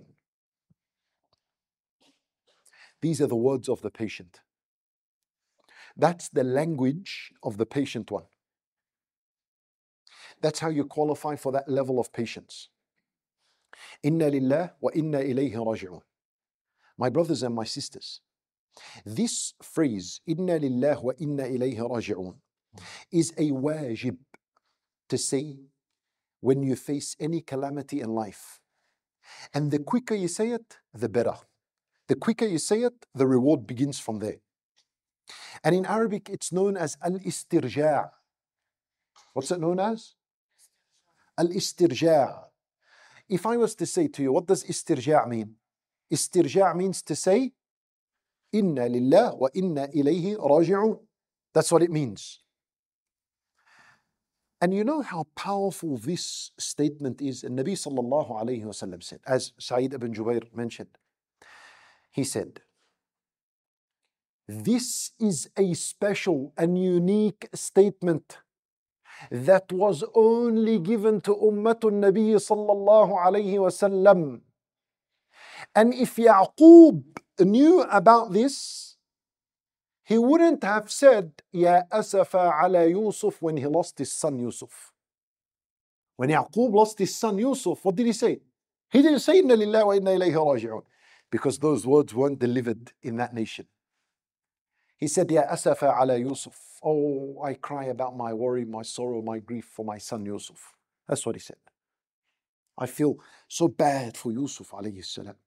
These are the words of the patient. That's the language of the patient one. That's how you qualify for that level of patience. Inna lillah wa inna ilayhi raji'un. My brothers and my sisters, this phrase, Inna lillah wa inna ilayhi raji'un, is a wajib to say when you face any calamity in life. And the quicker you say it, the better. The quicker you say it, the reward begins from there. And in Arabic, it's known as al-istirja'. What's it known as? Al-istirja'. If I was to say to you, what does istirja' mean? Istirja' means to say, Inna lillah wa inna ilayhi raji'un. That's what it means. And you know how powerful this statement is? And Nabi sallallahu alayhi wa sallam said, as Sa'id ibn Jubair mentioned, he said, this is a special and unique statement that was only given to Ummatul Nabi sallallahu alayhi wa sallam. And if Yaqub knew about this, he wouldn't have said, Ya asafa ala Yusuf when he lost his son Yusuf. When Yaqub lost his son Yusuf, what did he say? He didn't say, Inna lillahi wa inna ilayhi raji'un, because those words weren't delivered in that nation. He said, Ya asafa ala Yusuf. Oh, I cry about my worry, my sorrow, my grief for my son Yusuf. That's what he said. I feel so bad for Yusuf alayhi salam.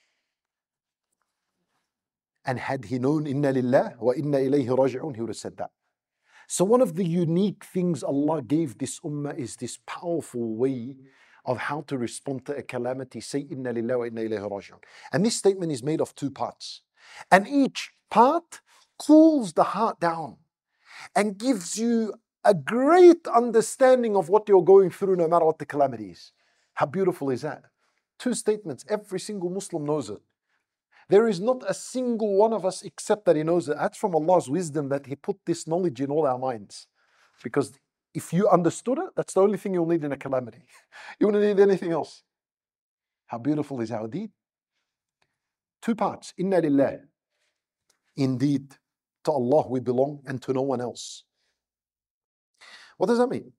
And had he known Inna lillah wa inna ilayhi raji'un, he would have said that. So one of the unique things Allah gave this ummah is this powerful way of how to respond to a calamity. Say Inna lillah wa inna ilayhi raji'un. And this statement is made of two parts. And each part cools the heart down and gives you a great understanding of what you're going through no matter what the calamity is. How beautiful is that? Two statements. Every single Muslim knows it. There is not a single one of us except that he knows it. That's from Allah's wisdom that He put this knowledge in all our minds. Because if you understood it, that's the only thing you'll need in a calamity. You won't need anything else. How beautiful is our deed? Two parts. Inna lillah. Indeed, to Allah we belong and to no one else. What does that mean?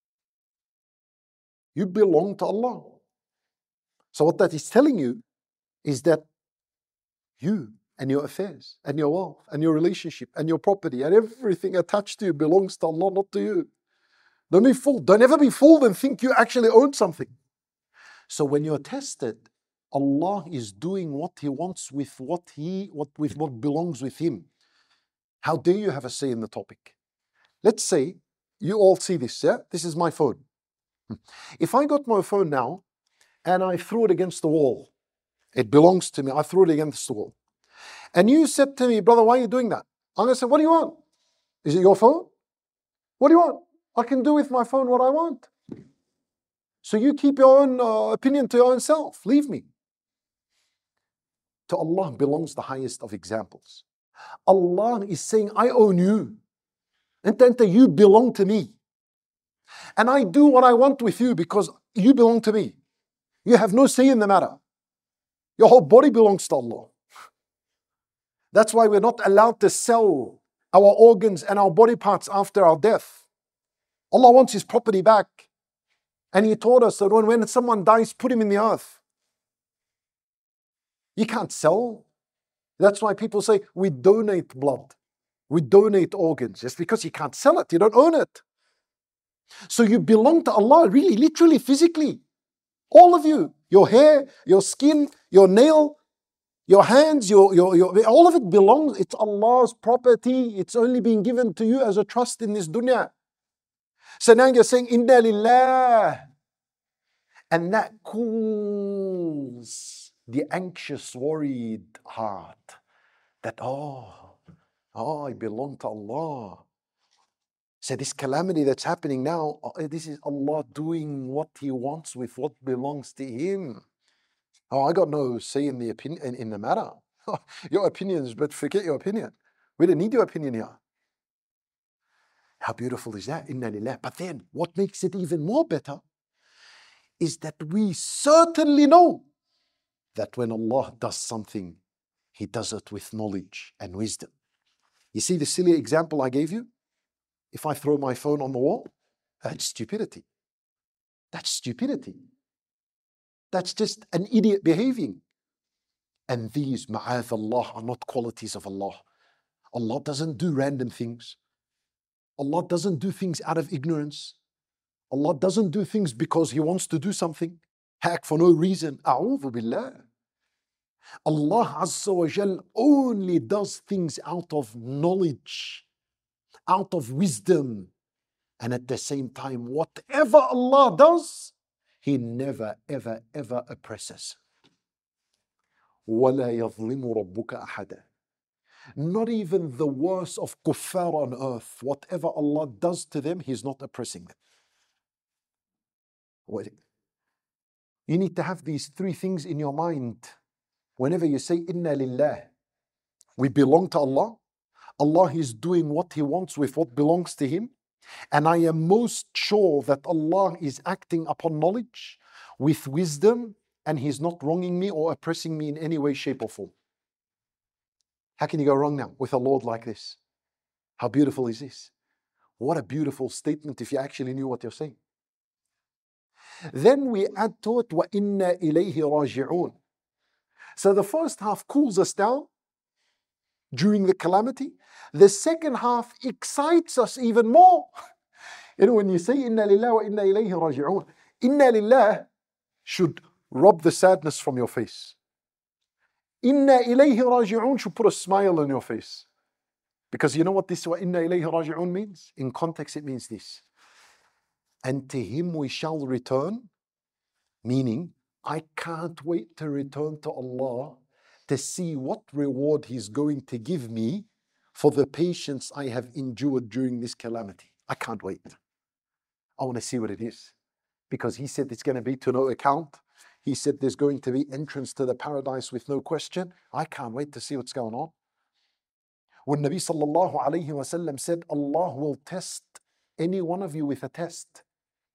You belong to Allah. So what that is telling you is that you and your affairs and your wealth and your relationship and your property and everything attached to you belongs to Allah, not to you. Don't be fooled. Don't ever be fooled and think you actually own something. So when you're tested, Allah is doing what He wants with what He, what with what belongs with Him. How dare you have a say in the topic? Let's say you all see this, yeah? This is my phone. If I got my phone now and I threw it against the wall, it belongs to me, I threw it against the wall. And you said to me, brother, why are you doing that? I'm going to say, what do you want? Is it your phone? What do you want? I can do with my phone what I want. So you keep your own uh, opinion to your own self. Leave me. To Allah belongs the highest of examples. Allah is saying, I own you. Anta anta, you belong to me. And I do what I want with you because you belong to me. You have no say in the matter. Your whole body belongs to Allah. That's why we're not allowed to sell our organs and our body parts after our death. Allah wants His property back. And He taught us that when, when someone dies, put him in the earth. You can't sell. That's why people say, we donate blood. We donate organs. Just because you can't sell it, you don't own it. So you belong to Allah, really, literally, physically. All of you. Your hair, your skin, your nail, your hands, your, your, your, all of it belongs. It's Allah's property. It's only being given to you as a trust in this dunya. So now you're saying, Inna lillah. And that cools the anxious, worried heart. That, oh, oh, I belong to Allah. So this calamity that's happening now, this is Allah doing what He wants with what belongs to Him. Oh, I got no say in the opinion in, in the matter. Your opinions, but forget your opinion. We don't need your opinion here. How beautiful is that? Inna lillah. But then, what makes it even more better is that we certainly know that when Allah does something, He does it with knowledge and wisdom. You see the silly example I gave you? If I throw my phone on the wall, that's stupidity. That's stupidity. That's just an idiot behaving. And these, ma'ath Allah, are not qualities of Allah. Allah doesn't do random things. Allah doesn't do things out of ignorance. Allah doesn't do things because He wants to do something. Heck, for no reason. A'udhu billah. Allah Azza wa Jal only does things out of knowledge, out of wisdom. And at the same time, whatever Allah does, He never, ever, ever oppresses. وَلَا يَظْلِمُ رَبُّكَ أَحَدًا. Not even the worst of kuffar on earth, whatever Allah does to them, He's not oppressing them. What? You need to have these three things in your mind. Whenever you say, Inna lillah, we belong to Allah. Allah is doing what He wants with what belongs to Him. And I am most sure that Allah is acting upon knowledge, with wisdom, and He's not wronging me or oppressing me in any way, shape, or form. How can you go wrong now with a Lord like this? How beautiful is this? What a beautiful statement if you actually knew what you're saying. Then we add to it, وَإِنَّا إِلَيْهِ رَاجِعُونَ. So the first half cools us down during the calamity. The second half excites us even more. You know, when you say, Inna lillah wa inna ilayhi raji'un, Inna lillah should rub the sadness from your face. Inna ilayhi raji'un should put a smile on your face. Because you know what this wa inna ilayhi raji'un means? In context, it means this. And to Him we shall return, meaning, I can't wait to return to Allah to see what reward He's going to give me for the patience I have endured during this calamity. I can't wait. I want to see what it is. Because He said it's going to be to no account. He said there's going to be entrance to the paradise with no question. I can't wait to see what's going on. When Nabi sallallahu alayhi wa sallam said, Allah will test any one of you with a test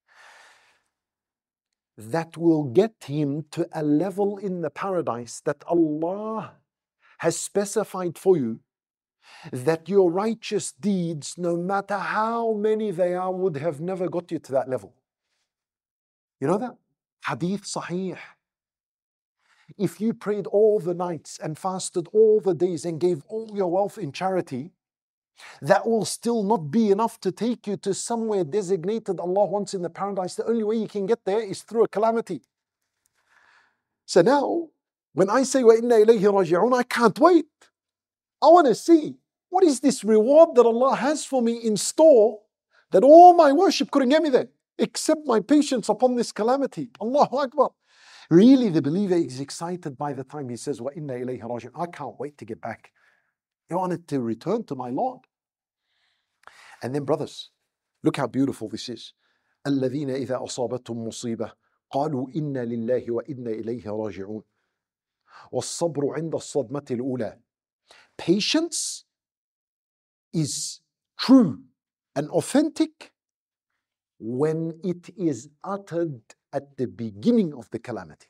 that will get him to a level in the paradise that Allah has specified for you, that your righteous deeds, no matter how many they are, would have never got you to that level. You know that? Hadith Sahih. If you prayed all the nights and fasted all the days and gave all your wealth in charity, that will still not be enough to take you to somewhere designated Allah wants in the paradise. The only way you can get there is through a calamity. So now, when I say, وَإِنَّا إِلَيْهِ رَاجِعُونَ, I can't wait. I want to see, what is this reward that Allah has for me in store that all my worship couldn't get me there, except my patience upon this calamity. Allahu Akbar. Really, the believer is excited by the time he says, وَإِنَّا إِلَيْهِ رَاجِعُونَ. I can't wait to get back. I wanted to return to my Lord. And then, brothers, look how beautiful this is. الَّذِينَ إِذَا أَصَابَتْهُمْ مُصِيبَةٌ قَالُوا إِنَّا لِلَّهِ وَإِنَّا إِلَيْهِ رَاجِعُونَ. والصبر عند الصدمة الأولى. Patience is true and authentic when it is uttered at the beginning of the calamity.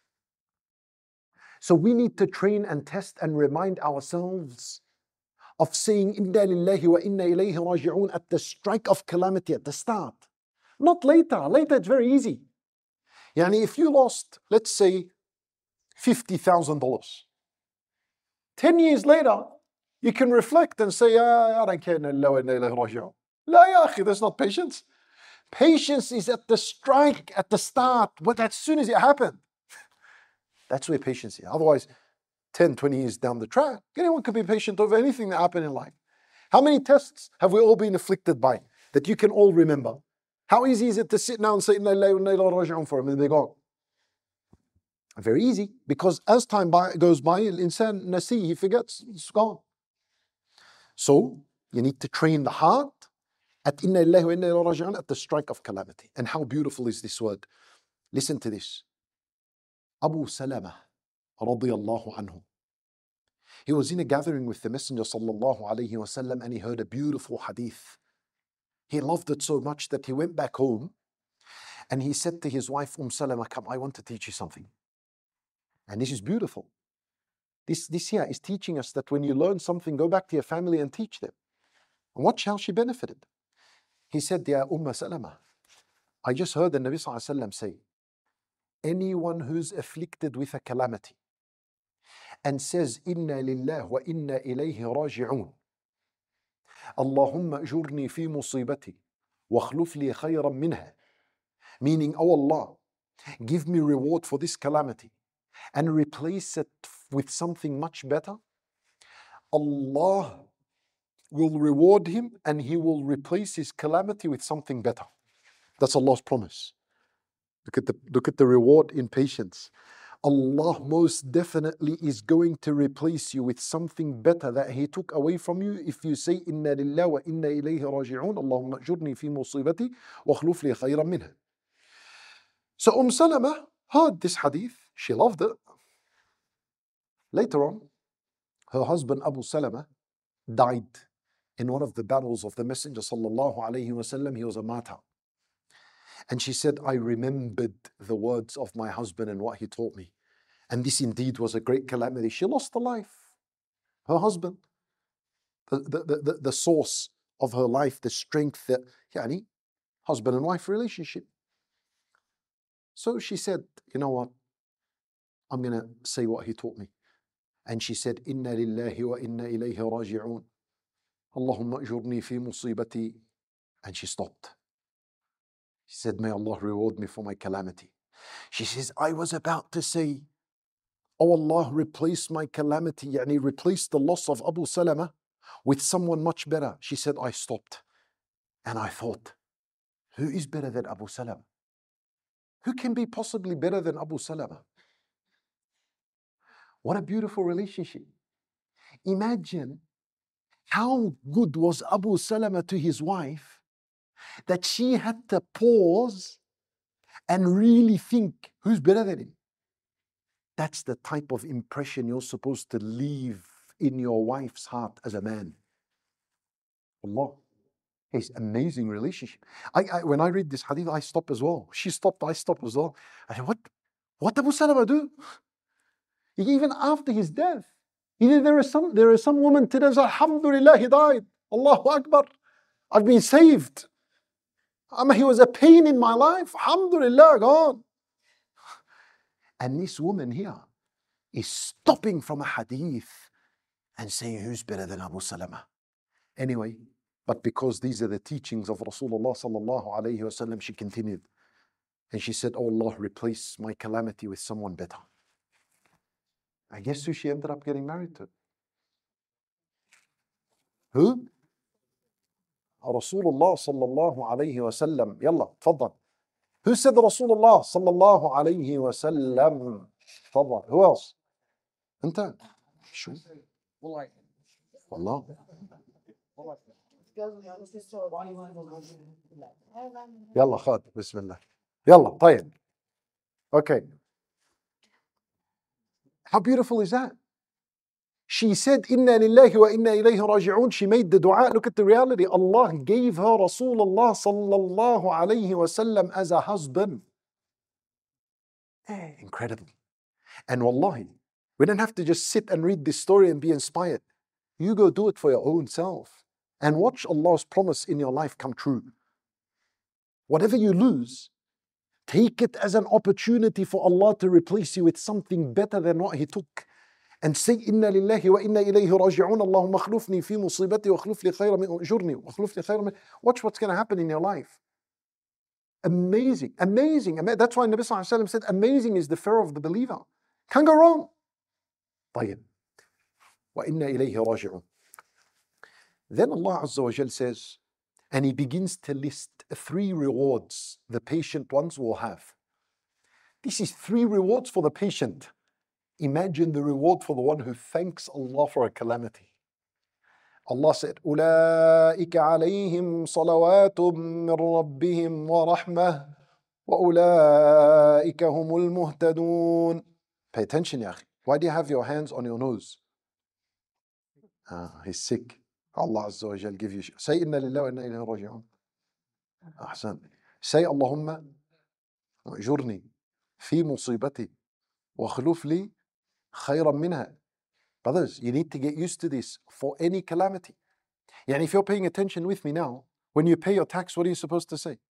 So we need to train and test and remind ourselves of saying Inna lillahi wa inna ilayhi raji'un at the strike of calamity, at the start. Not later. Later it's very easy. Yani if you lost, let's say, fifty thousand dollars. Ten years later, you can reflect and say, ah, I don't care, inna lillahi wa inna ilayhi raji'un. La ya akhi, that's not patience. Patience is at the strike, at the start, but as soon as it happened. That's where patience is. Otherwise, ten, twenty years down the track, anyone could be patient over anything that happened in life. How many tests have we all been afflicted by that you can all remember? How easy is it to sit now and say, Inna lillahi wa inna ilayhi raji'un for them and they're gone? Very easy, because as time by, goes by, al-insan nasi, he forgets, it's gone. So, you need to train the heart at Inna lillahi wa inna ilayhi raji'un, at the strike of calamity. And how beautiful is this word? Listen to this. Abu Salama radiyallahu anhu. He was in a gathering with the Messenger sallallahu alayhi wasallam and he heard a beautiful hadith. He loved it so much that he went back home and he said to his wife, Umm Salama, come, I want to teach you something. And this is beautiful. This, this here is teaching us that when you learn something, go back to your family and teach them. And watch how she benefited. He said, Ya Umm Salama, I just heard the Nabi sallallahu alayhi wasallam say, anyone who's afflicted with a calamity and says, Inna lillah wa inna ilayhi raji'un. Allahumma ajurni fi musibati wa akhluf li khayran minha. Meaning, oh Allah, give me reward for this calamity and replace it with something much better. Allah will reward him and he will replace his calamity with something better. That's Allah's promise. Look at the, look at the reward in patience. Allah most definitely is going to replace you with something better that He took away from you if you say Inna lillahi wa inna ilayhi raji'un. Allahumma ajurni fi musibati wa akhluf li khayran minha. So Umm Salama heard this hadith. She loved it. Later on, her husband Abu Salama died in one of the battles of the Messenger sallallahu alayhi wasallam. He was a martyr. And she said, I remembered the words of my husband and what he taught me. And this indeed was a great calamity. She lost her life. Her husband, the, the, the, the source of her life, the strength, that, yani, husband and wife relationship. So she said, you know what? I'm going to say what he taught me. And she said, Inna lillahi wa inna ilayhi raji'un. Allahumma ajurni fi musibati. And she stopped. She said, may Allah reward me for my calamity. She says, I was about to say, oh Allah, replace my calamity, yani replace the loss of Abu Salama with someone much better. She said, I stopped. And I thought, who is better than Abu Salama? Who can be possibly better than Abu Salama? What a beautiful relationship. Imagine how good was Abu Salama to his wife that she had to pause and really think, who's better than him? That's the type of impression you're supposed to leave in your wife's heart as a man. Allah. It's an amazing relationship. I, I, when I read this hadith, I stop as well. She stopped, I stop as well. I said, what? What Abu Salama do? Even after his death, you know, there is some there is some woman today says, Alhamdulillah, he died. Allahu Akbar. I've been saved. I mean, he was a pain in my life. Alhamdulillah, gone. And this woman here is stopping from a hadith and saying, who's better than Abu Salama? Anyway, but because these are the teachings of Rasulullah sallallahu alayhi wasallam, she continued. And she said, oh Allah, replace my calamity with someone better. I guess who she ended up getting married to? Who? Rasulullah sallallahu alayhi wasallam. Yalla, tfaddal. Who said Rasulullah sallallahu alayhi wasallam? Tfaddal. Who else? Anta? Shoo. Wallah. يلا خاد بسم الله يلا طيب. Okay. How beautiful is that? She said, Inna lillahi wa inna ilayhi raji'un. She made the dua. Look at the reality. Allah gave her Rasulullah sallallahu alayhi wasallam as a husband. Eh, incredible. And wallahi, we don't have to just sit and read this story and be inspired. You go do it for your own self and watch Allah's promise in your life come true. Whatever you lose, take it as an opportunity for Allah to replace you with something better than what He took. And say, Inna lillahi wa inna ilayhi raji'un. Allahumma akhlufni fi musibati wa akhluf li khayra min ujurni wa akhluf li khayra min. Watch what's going to happen in your life. Amazing, amazing. That's why Nabi sallallahu alayhi wa sallam said, amazing is the fear of the believer. Can't go wrong. طيب. Wa inna ilayhi raji'un. Then Allah Azza wa Jal says, and He begins to list three rewards the patient ones will have. This is three rewards for the patient. Imagine the reward for the one who thanks Allah for a calamity. Allah said, أُولَٰئِكَ عَلَيْهِمْ صَلَوَاتٌ مِّن رَّبِّهِمْ وَرَحْمَةٌ وَأُولَٰئِكَ هُمُ الْمُهْتَدُونَ. Pay attention, ya akhi. Why do you have your hands on your nose? Ah, he's sick. Allah Azza wa Jal give you. Say, Inna lillahi wa inna ilayhi raji'un. Ahsan. Say, Allahumma ujurni fi musibati wa akhluf li khayran minha. Brothers, you need to get used to this for any calamity. Yani if you're paying attention with me now, when you pay your tax, what are you supposed to say?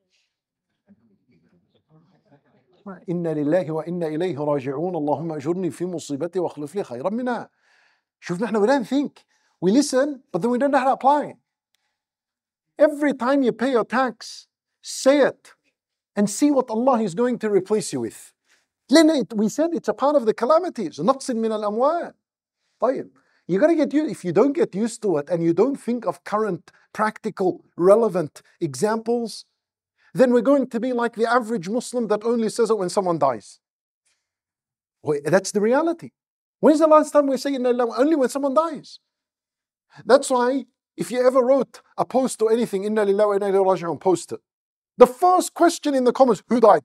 Inna lillahi wa inna ilayhi raji'un. Allahumma ajurni fi musibati wa akhlif li khayran minha. Shuf, nahna, we don't think. We listen, but then we don't know how to apply it. Every time you pay your tax, say it and see what Allah is going to replace you with. We said it's a part of the calamities. نقص من الأموال. طيب. You got to get used. If you don't get used to it and you don't think of current, practical, relevant examples, then we're going to be like the average Muslim that only says it when someone dies. Wait, that's the reality. When's the last time we say Inna lillahi? Only when someone dies. That's why if you ever wrote a post or anything, Inna lillahi wa inna ilayhi raji'un, post it. The first question in the comments, who died?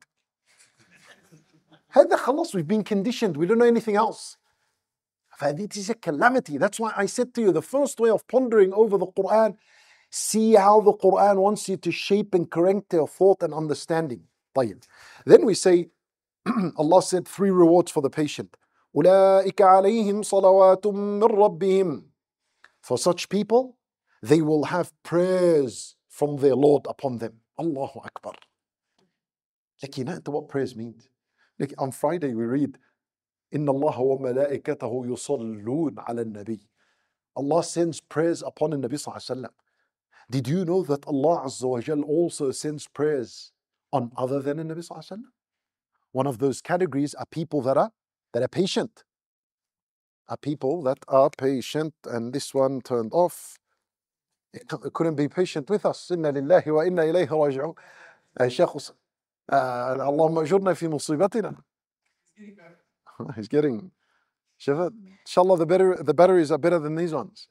هذا خلاص, we've been conditioned, we don't know anything else. It is a calamity. That's why I said to you, the first way of pondering over the Quran, see how the Quran wants you to shape and correct your thought and understanding. طيب. Then we say, Allah said three rewards for the patient. أولئك عليهم صلوات من ربهم. For such people, they will have prayers from their Lord upon them. Allahu Akbar. Like, you know what prayers means? Like on Friday we read, Inna Allah wa malaikatahu yusallun ala nabi. Allah sends prayers upon the Nabi sallallahu alaihi wasallam. Did you know that Allah Azza wa Jal also sends prayers on other than the Nabi sallallahu alaihi wasallam? One of those categories are people that are that are patient. Are people that are patient, and this one turned off. It couldn't be patient with us. Inna lillahi wa inna ilayhi raji'un. Shaykh Allahumma ajurna fi musibatina. He's getting, شوف, inshallah the better the batteries are better than these ones.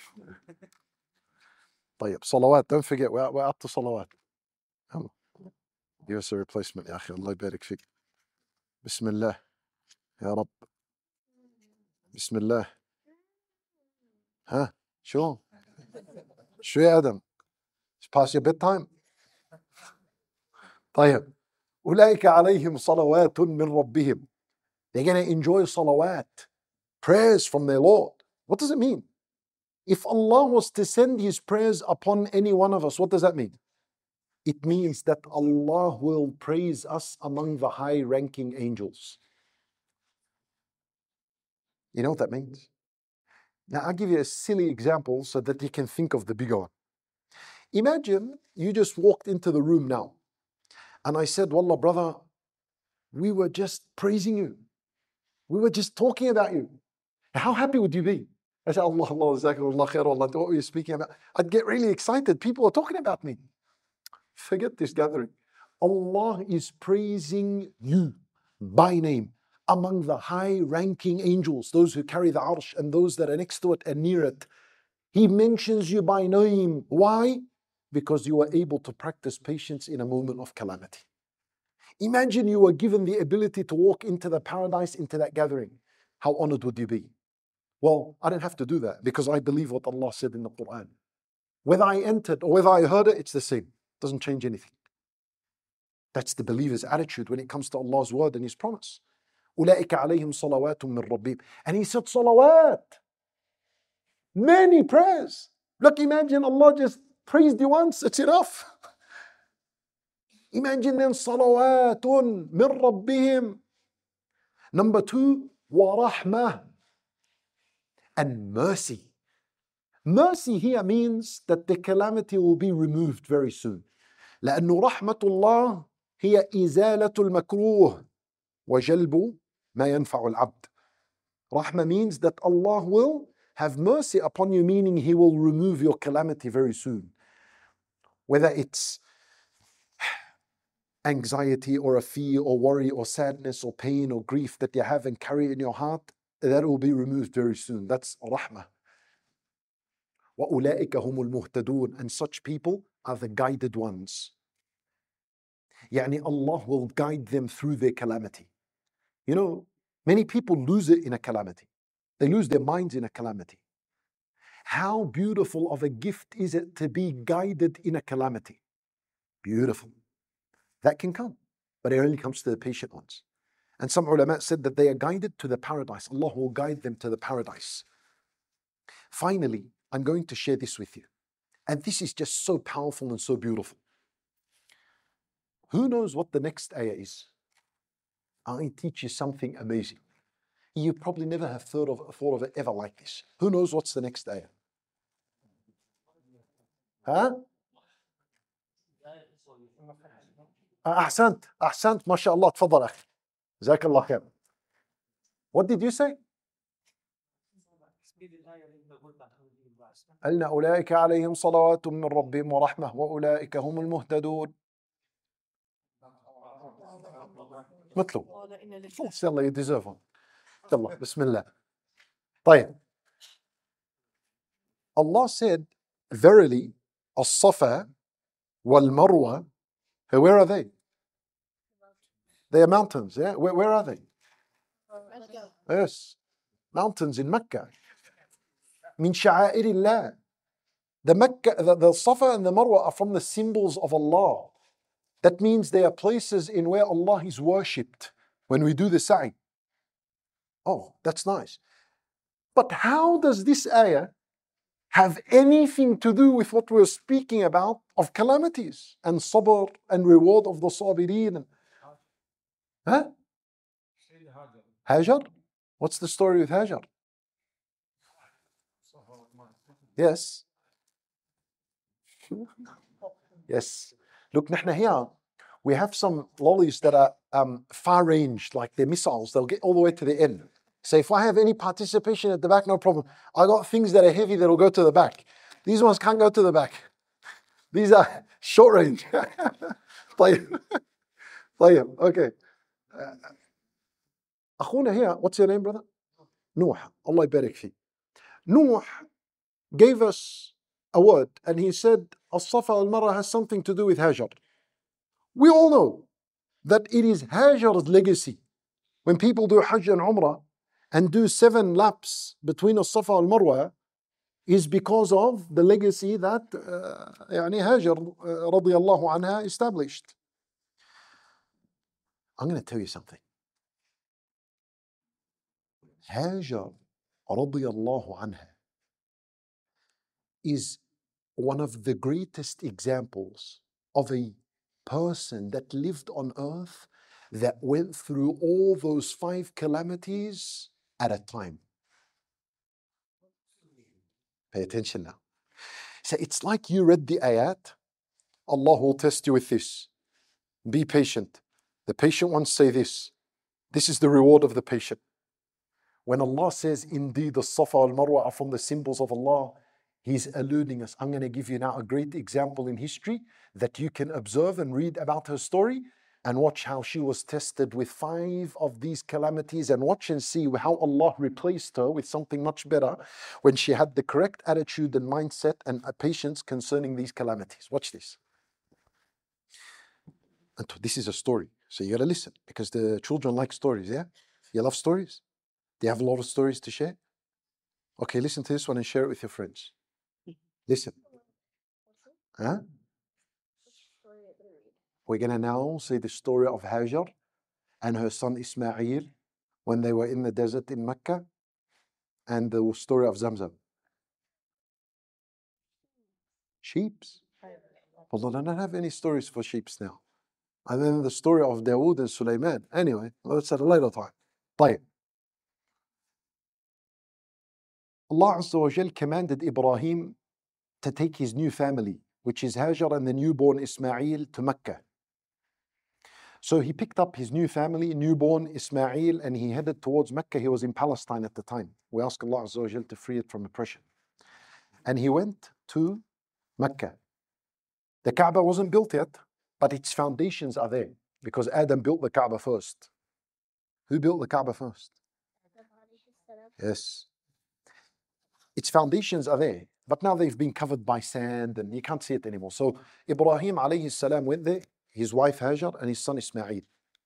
طيب, salawat, don't forget, we're, we're up to salawat. Give us a replacement, يا أخي, Allah يبارك فيك. Bismillah, Ya Rabb. Bismillah. Huh? Sure. Sure, Adam. It's past your bedtime. طيب. أولئك عليهم صلوات من ربهم. They're going to enjoy salawat, prayers from their Lord. What does it mean? If Allah was to send His prayers upon any one of us, what does that mean? It means that Allah will praise us among the high-ranking angels. You know what that means? Now, I'll give you a silly example so that you can think of the bigger one. Imagine you just walked into the room now, and I said, Wallah, brother, we were just praising you. We were just talking about you. How happy would you be? I said, Allah, Allah, Jazakallah khair, Allah, what were you speaking about? I'd get really excited. People are talking about me. Forget this gathering. Allah is praising you by name among the high-ranking angels, those who carry the arsh and those that are next to it and near it. He mentions you by name. Why? Because you were able to practice patience in a moment of calamity. Imagine you were given the ability to walk into the paradise, into that gathering. how honored would you be? Well, I don't have to do that because I believe what Allah said in the Quran. Whether I entered or whether I heard it, it's the same. It doesn't change anything. That's the believer's attitude when it comes to Allah's word and His promise. أُولَٰئِكَ عَلَيْهِمْ صَلَوَاتٌ مِّن رَبِّهِمْ. And He said salawat. Many prayers. Look, imagine Allah just praised you once, it's enough. Imagine then salawatun min rabbihim. Number two, wa rahmah, and mercy. Mercy here means that the calamity will be removed very soon. لأنه رحمة الله هي إزالة المكروه وجلب ما ينفع العبد. Rahmah means that Allah will have mercy upon you, meaning He will remove your calamity very soon. Whether it's anxiety or a fear or worry or sadness or pain or grief that you have and carry in your heart, that will be removed very soon. That's rahmah. وَأُولَٰئِكَ هُمُ الْمُهْتَدُونَ. And such people are the guided ones. Yani Allah will guide them through their calamity. You know, many people lose it in a calamity. They lose their minds in a calamity. How beautiful of a gift is it to be guided in a calamity? Beautiful. That can come, but it only comes to the patient ones. And some ulama said that they are guided to the paradise. Allah will guide them to the paradise. Finally, I'm going to share this with you. And this is just so powerful and so beautiful. Who knows what the next ayah is? I teach you something amazing. You probably never have thought of, thought of it ever like this. Who knows what's the next ayah? Huh? أحسنت أحسنت ما شاء الله تفضل أخي جزاك الله خير. What did you say? قلنا أولئك عليهم صلوات من ربهم ورحمة وأولئك هم المهتدون. مثله خلاص يلا you deserve one. يلا بسم الله. طيب. Allah said, verily, الصفا والمروة, where are they? They are mountains, yeah? Where, where are they? Yes, mountains in Mecca. من شعائر الله. The Mecca, the, the Safa and the Marwa are from the symbols of Allah. That means they are places in where Allah is worshipped when we do the sa'i. Oh, that's nice. But how does this ayah have anything to do with what we're speaking about of calamities and sabr and reward of the sabirin? Huh? Hajar? What's the story with Hajar? Yes. Yes. Look, نحن here, we have some lollies that are um, far ranged, like they're missiles. They'll get all the way to the end. So if I have any participation at the back, no problem. I got things that are heavy that will go to the back. These ones can't go to the back. These are short range. طيب. طيب. Okay. أخونا here, what's your name, brother? Nuh. Allah يبارك فيه. Nuh gave us a word and he said, As-Safa al-Marwa has something to do with Hajar. We all know that it is Hajar's legacy. When people do Hajj and Umrah and do seven laps between As-Safa al-Marwa, is because of the legacy that uh, يعني Hajar uh, radiyallahu anha established. I'm going to tell you something. Hajar radiyallahu anha is one of the greatest examples of a person that lived on earth that went through all those five calamities at a time. Pay attention now. So it's like you read the ayat. Allah will test you with this. Be patient. The patient ones say this. This is the reward of the patient. When Allah says, indeed, the Safa al Marwa are from the symbols of Allah, He's alluding us. I'm going to give you now a great example in history that you can observe and read about her story and watch how she was tested with five of these calamities and watch and see how Allah replaced her with something much better when she had the correct attitude and mindset and patience concerning these calamities. Watch this. And this is a story. So you got to listen because the children like stories, yeah? You love stories? Do you have a lot of stories to share? Okay, listen to this one and share it with your friends. Listen. Huh? We're going to now see the story of Hajar and her son Ismail when they were in the desert in Mecca, and the story of Zamzam. Sheeps. Although I don't have any stories for sheeps now. And then the story of Dawood and Sulaiman. Anyway, that's at a later time. طيب. Allah Azza wa Jal commanded Ibrahim to take his new family, which is Hajar and the newborn Ismail, to Mecca. So he picked up his new family, newborn Ismail, and he headed towards Mecca. He was in Palestine at the time. We ask Allah Azza wa Jal to free it from oppression. And he went to Mecca. The Kaaba wasn't built yet, but its foundations are there because Adam built the Kaaba first. Who built the Kaaba first? Yes. Its foundations are there, but now they've been covered by sand and you can't see it anymore. So Ibrahim alayhi salam went there, his wife Hajar and his son Ismail.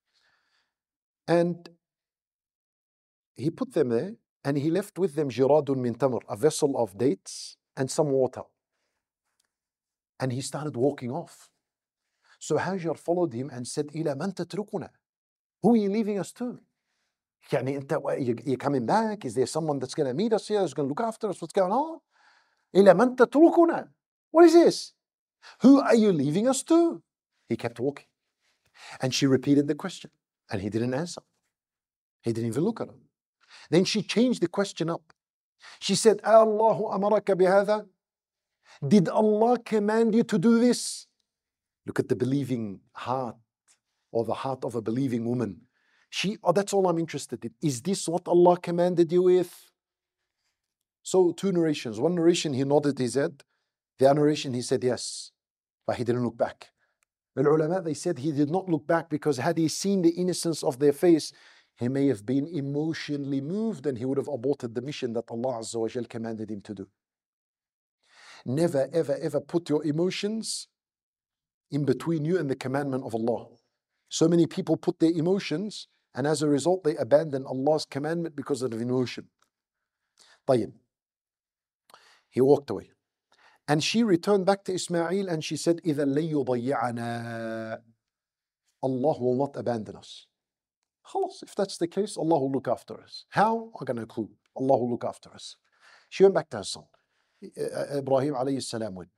And he put them there and he left with them jiradun min tamr, a vessel of dates and some water. And he started walking off. So Hajar followed him and said, إِلَى مَنْ تَتْرُكُنَا? Who are you leaving us to? يعني أنت, you're coming back? Is there someone that's going to meet us here, who's going to look after us? What's going on? إِلَى مَنْ تَتْرُكُنَا? What is this? Who are you leaving us to? He kept walking. And she repeated the question. And he didn't answer. He didn't even look at her. Then she changed the question up. She said, أَاللَّهُ أَمَرَكَ بِهَذَا? Did Allah command you to do this? Look at the believing heart, or the heart of a believing woman. She, oh, that's all I'm interested in. Is this what Allah commanded you with? So two narrations. One narration, he nodded his head. The other narration, he said yes, but he didn't look back. The ulama, they said he did not look back because had he seen the innocence of their face, he may have been emotionally moved and he would have aborted the mission that Allah Azza wa Jal commanded him to do. Never, ever, ever put your emotions in between you and the commandment of Allah. So many people put their emotions and as a result they abandon Allah's commandment because of emotion. طيب. He walked away. And she returned back to Ismail and she said, إِذَا لَن يُضَيِّعَنَا. Allah will not abandon us. خلاص, if that's the case, Allah will look after us. How? I got no clue. Allah will look after us. She went back to her son. Ibrahim alayhi salam went.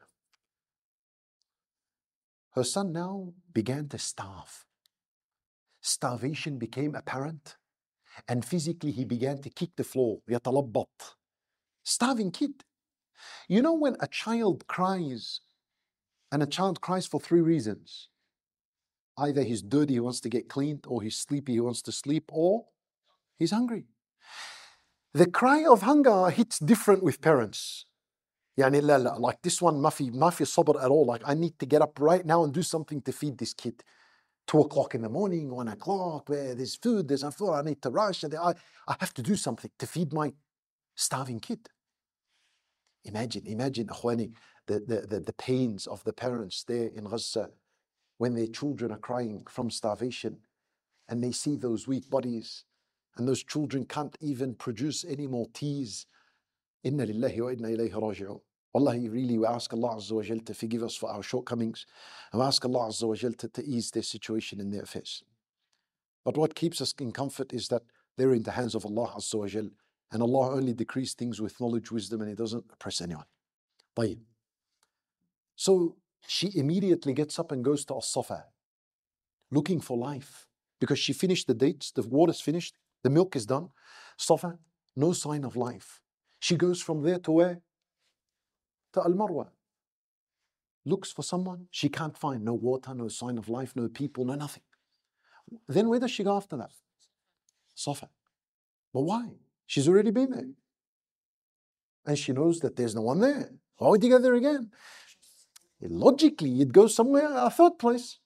Her son now began to starve. Starvation became apparent and physically he began to kick the floor. يتلبط. Starving kid. You know when a child cries, and a child cries for three reasons. Either he's dirty, he wants to get cleaned, or he's sleepy, he wants to sleep, or he's hungry. The cry of hunger hits different with parents. يعني لا لا, like this one, ما في ما في صبر at all. Like I need to get up right now and do something to feed this kid. Two o'clock in the morning, one o'clock, where there's food, there's a food, I need to rush. And I, I have to do something to feed my starving kid. Imagine, imagine, akhwani, the, the, the, the pains of the parents there in Gaza when their children are crying from starvation and they see those weak bodies and those children can't even produce any more tears. Inna lillahi wa inna ilayhi raji'un. Wallahi, really, we ask Allah Azza wa Jal to forgive us for our shortcomings and we ask Allah Azza wa Jal to, to ease their situation in their affairs. But what keeps us in comfort is that they're in the hands of Allah Azza wa Jal, and Allah only decrees things with knowledge, wisdom, and He doesn't oppress anyone. طيب. So she immediately gets up and goes to As-Safa, looking for life, because she finished the dates, the water's finished, the milk is done. Safa, no sign of life. She goes from there to where? To Al-Marwa. Looks for someone, she can't find. No water, no sign of life, no people, no nothing. Then where does she go after that? Safa. But why? She's already been there. And she knows that there's no one there. Why would you go there again? Logically, you'd go somewhere, a third place.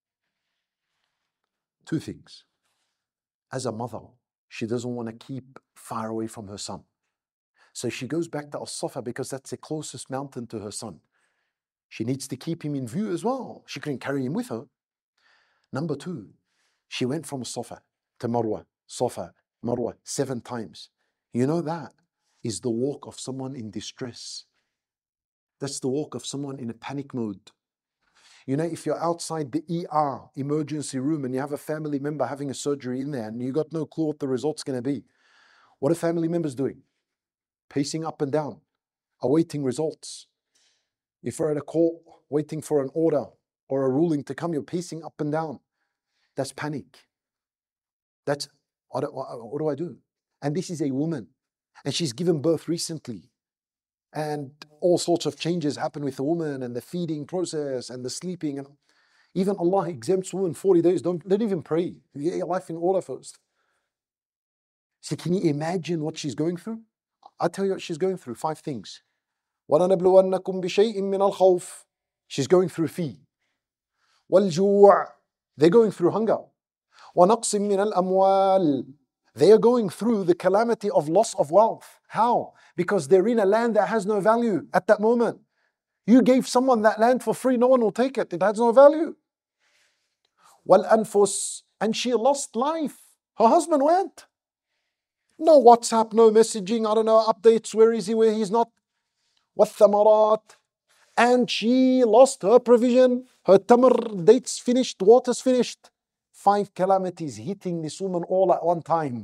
Two things. As a mother, she doesn't want to keep far away from her son. So she goes back to As-Safa because that's the closest mountain to her son. She needs to keep him in view as well. She couldn't carry him with her. Number two, she went from Safa to Marwa, Safa, Marwa, seven times. You know that is the walk of someone in distress. That's the walk of someone in a panic mode. You know, if you're outside the E R, emergency room, and you have a family member having a surgery in there and you got no clue what the result's going to be, what are family members doing? Pacing up and down, awaiting results. If you're at a court waiting for an order or a ruling to come, you're pacing up and down. That's panic. That's, what, what, what do I do? And this is a woman, and she's given birth recently. And all sorts of changes happen with the woman, and the feeding process and the sleeping. And even Allah exempts women forty days. Don't, don't even pray. You get your life in order first. So can you imagine what she's going through? I'll tell you what she's going through. Five things. وَلَنَبْلُوَنَّكُمْ بِشَيْءٍ مِّنَ الْخَوْفِ. She's going through fee. وَالْجُوعِ. They're going through hunger. وَنَقْصٍ مِّنَ الْأَمْوَالِ. They are going through the calamity of loss of wealth. How? Because they're in a land that has no value at that moment. You gave someone that land for free, no one will take it. It has no value. وَالْأَنفُسِ. And she lost life. Her husband went. No WhatsApp, no messaging, I don't know, updates, where is he, where he's not. وَالثَّمَرَاتِ. And she lost her provision. Her tamar dates finished, water's finished. Five calamities hitting this woman all at one time.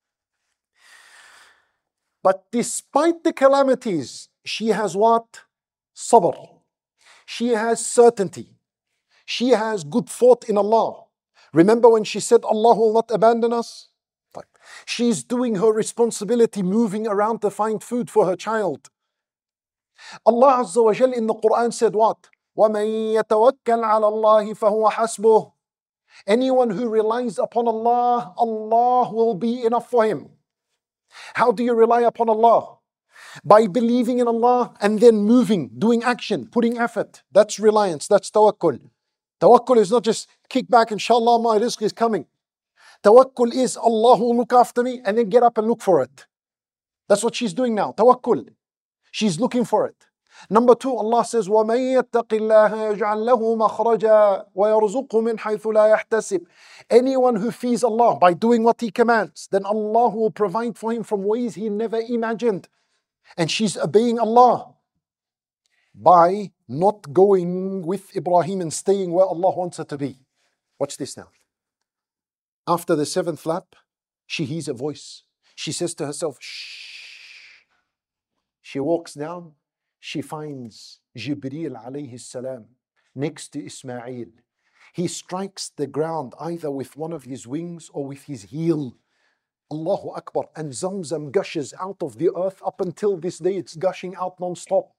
But despite the calamities, she has what? Sabr. She has certainty. She has good thought in Allah. Remember when she said Allah will not abandon us? She's doing her responsibility, moving around to find food for her child. Allah Azza wa Jal in the Quran said what? وَمَن يَتَوَكَّلْ عَلَى اللَّهِ فَهُوَ حَسْبُهُ. Anyone who relies upon Allah, Allah will be enough for him. How do you rely upon Allah? By believing in Allah and then moving, doing action, putting effort. That's reliance, that's tawakkul. Tawakkul is not just kick back, inshallah my rizq is coming. Tawakkul is Allah will look after me and then get up and look for it. That's what she's doing now, tawakkul. She's looking for it. Number two, Allah says, وَمَن يَتَّقِ اللَّهَ يَجْعَلْ لَهُ مَخْرَجًا وَيَرْزُقْهُ مِنْ حَيْثُ لَا يَحْتَسِبْ. Anyone who fears Allah by doing what He commands, then Allah will provide for him from ways he never imagined. And she's obeying Allah by not going with Ibrahim and staying where Allah wants her to be. Watch this now. After the seventh lap, she hears a voice. She says to herself, shh. She walks down. She finds Jibreel alayhi salam next to Ismail. He strikes the ground either with one of his wings or with his heel. Allahu Akbar. And Zamzam gushes out of the earth. Up until this day, it's gushing out non-stop.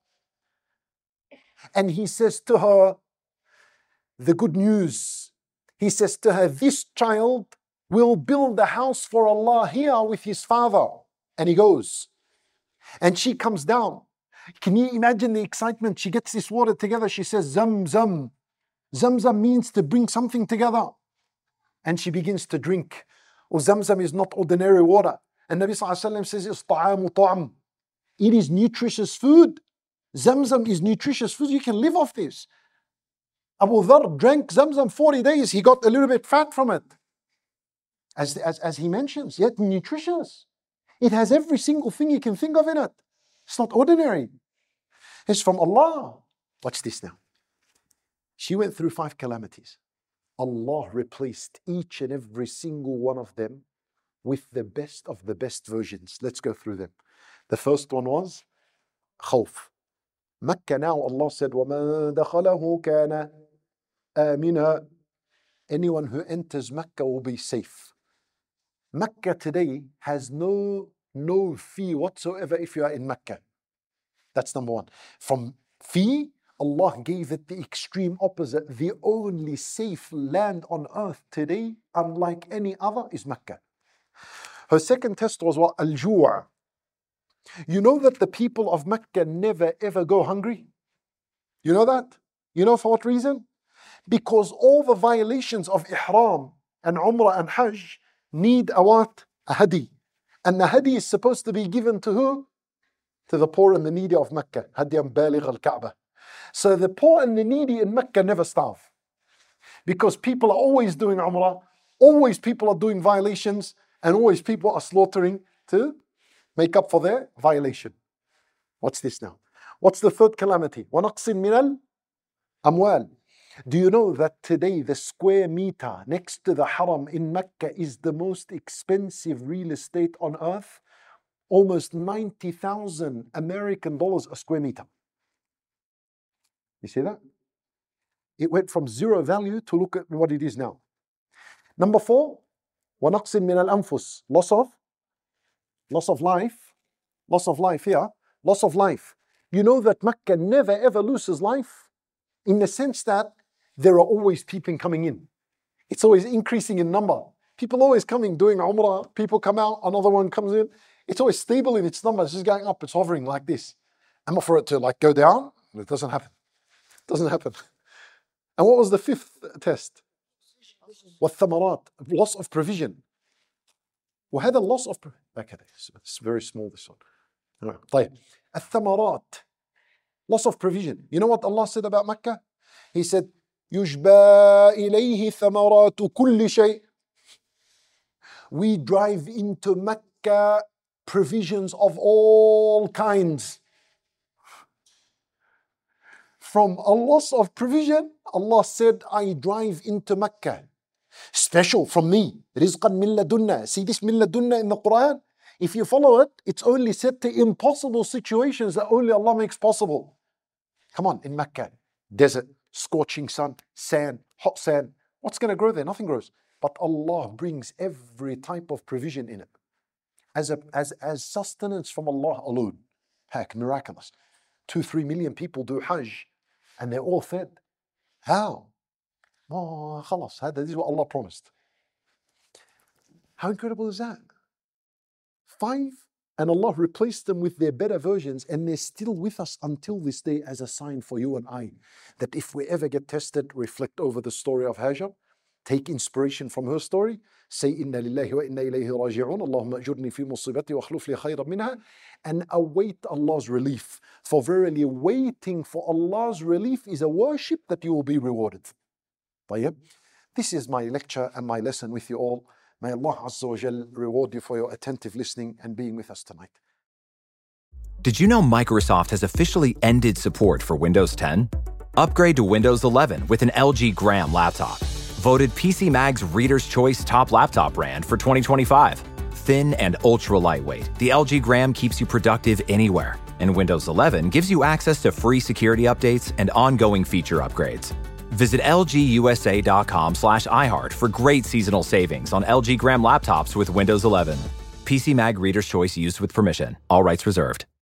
And he says to her the good news. He says to her, this child will build a house for Allah here with his father. And he goes. And she comes down. Can you imagine the excitement? She gets this water together. She says, Zamzam. Zamzam means to bring something together. And she begins to drink. Oh, Zamzam is not ordinary water. And Nabi Sallallahu Alaihi Wasallam says, it's ta'amu ta'am. It is nutritious food. Zamzam is nutritious food. You can live off this. Abu Dharr drank Zamzam forty days. He got a little bit fat from it. As, as, as he mentions, yet nutritious. It has every single thing you can think of in it. It's not ordinary. It's from Allah. Watch this now. She went through five calamities. Allah replaced each and every single one of them with the best of the best versions. Let's go through them. The first one was khawf. Mecca now, Allah said, وَمَن دَخَلَهُ كَانَ آمِنًا. Anyone who enters Mecca will be safe. Mecca today has no, no fee whatsoever if you are in Mecca. That's number one. From fee, Allah gave it the extreme opposite. The only safe land on earth today, unlike any other, is Mecca. Her second test was what? Al-Ju'. You know that the people of Mecca never ever go hungry? You know that? You know for what reason? Because all the violations of Ihram and Umrah and Hajj need a what? A hadi. And the hadi is supposed to be given to who? To the poor and the needy of Mecca. Hadiyan baligh al-Ka'bah. So the poor and the needy in Mecca never starve. Because people are always doing Umrah, always people are doing violations, And always people are slaughtering to make up for their violation. What's this now? What's the third calamity? وَنَقْصٍ مِنَ الْأَمْوَالِ. Do you know that today the square meter next to the haram in Mecca is the most expensive real estate on earth? Almost ninety thousand American dollars a square meter. You see that? It went from zero value to look at what it is now. Number four, وَنَقْصٍ مِنَ الْأَنفُسِ. Loss of, loss of life. Loss of life here. Loss of life. You know that Mecca never ever loses life in the sense that there are always people coming in. It's always increasing in number. People always coming, doing Umrah. People come out, another one comes in. It's always stable in its number. It's just going up. It's hovering like this. And for it to like go down, it doesn't happen. It doesn't happen. And what was the fifth test? وَالثَّمَرَاتِ. Loss of provision. وهذا loss of provision. Okay, it's very small, this one. All right. طيب. الثَّمَرَاتِ. Loss of provision. You know what Allah said about Mecca? He said, يُجْبَى إِلَيْهِ ثَمَرَاتُ كُلِّ شَيْءٍ. We drive into Mecca provisions of all kinds. From a loss of provision, Allah said, I drive into Mecca. Special from me. رِزْقًا مِن لَدُنَّا. See this min ladunna in the Quran? If you follow it, it's only set to impossible situations that only Allah makes possible. Come on, in Mecca, desert, scorching sun, sand, hot sand. What's going to grow there? Nothing grows. But Allah brings every type of provision in it. As, a, as, as sustenance from Allah alone. Heck, miraculous. Two, three million people do Hajj and they're all fed. How? Oh, khalas. This is what Allah promised. How incredible is that? Five, and Allah replaced them with their better versions, and they're still with us until this day as a sign for you and I, that if we ever get tested, reflect over the story of Hajar, take inspiration from her story, say inna lillahi wa inna ilayhi raji'un, Allahumma ajurni fi musibati wa akhluf li khayran minha, and await Allah's relief. For verily waiting for Allah's relief is a worship that you will be rewarded. طيب. This is my lecture and my lesson with you all. May Allah Azza wa Jal reward you for your attentive listening and being with us tonight. Did you know Microsoft has officially ended support for Windows ten? Upgrade to Windows eleven with an L G Gram laptop. Voted P C Mag's Reader's Choice Top Laptop Brand for twenty twenty-five. Thin and ultra lightweight, the L G Gram keeps you productive anywhere. And Windows eleven gives you access to free security updates and ongoing feature upgrades. Visit lgusa.com slash iHeart for great seasonal savings on L G Gram laptops with Windows eleven. P C Mag Reader's Choice used with permission. All rights reserved.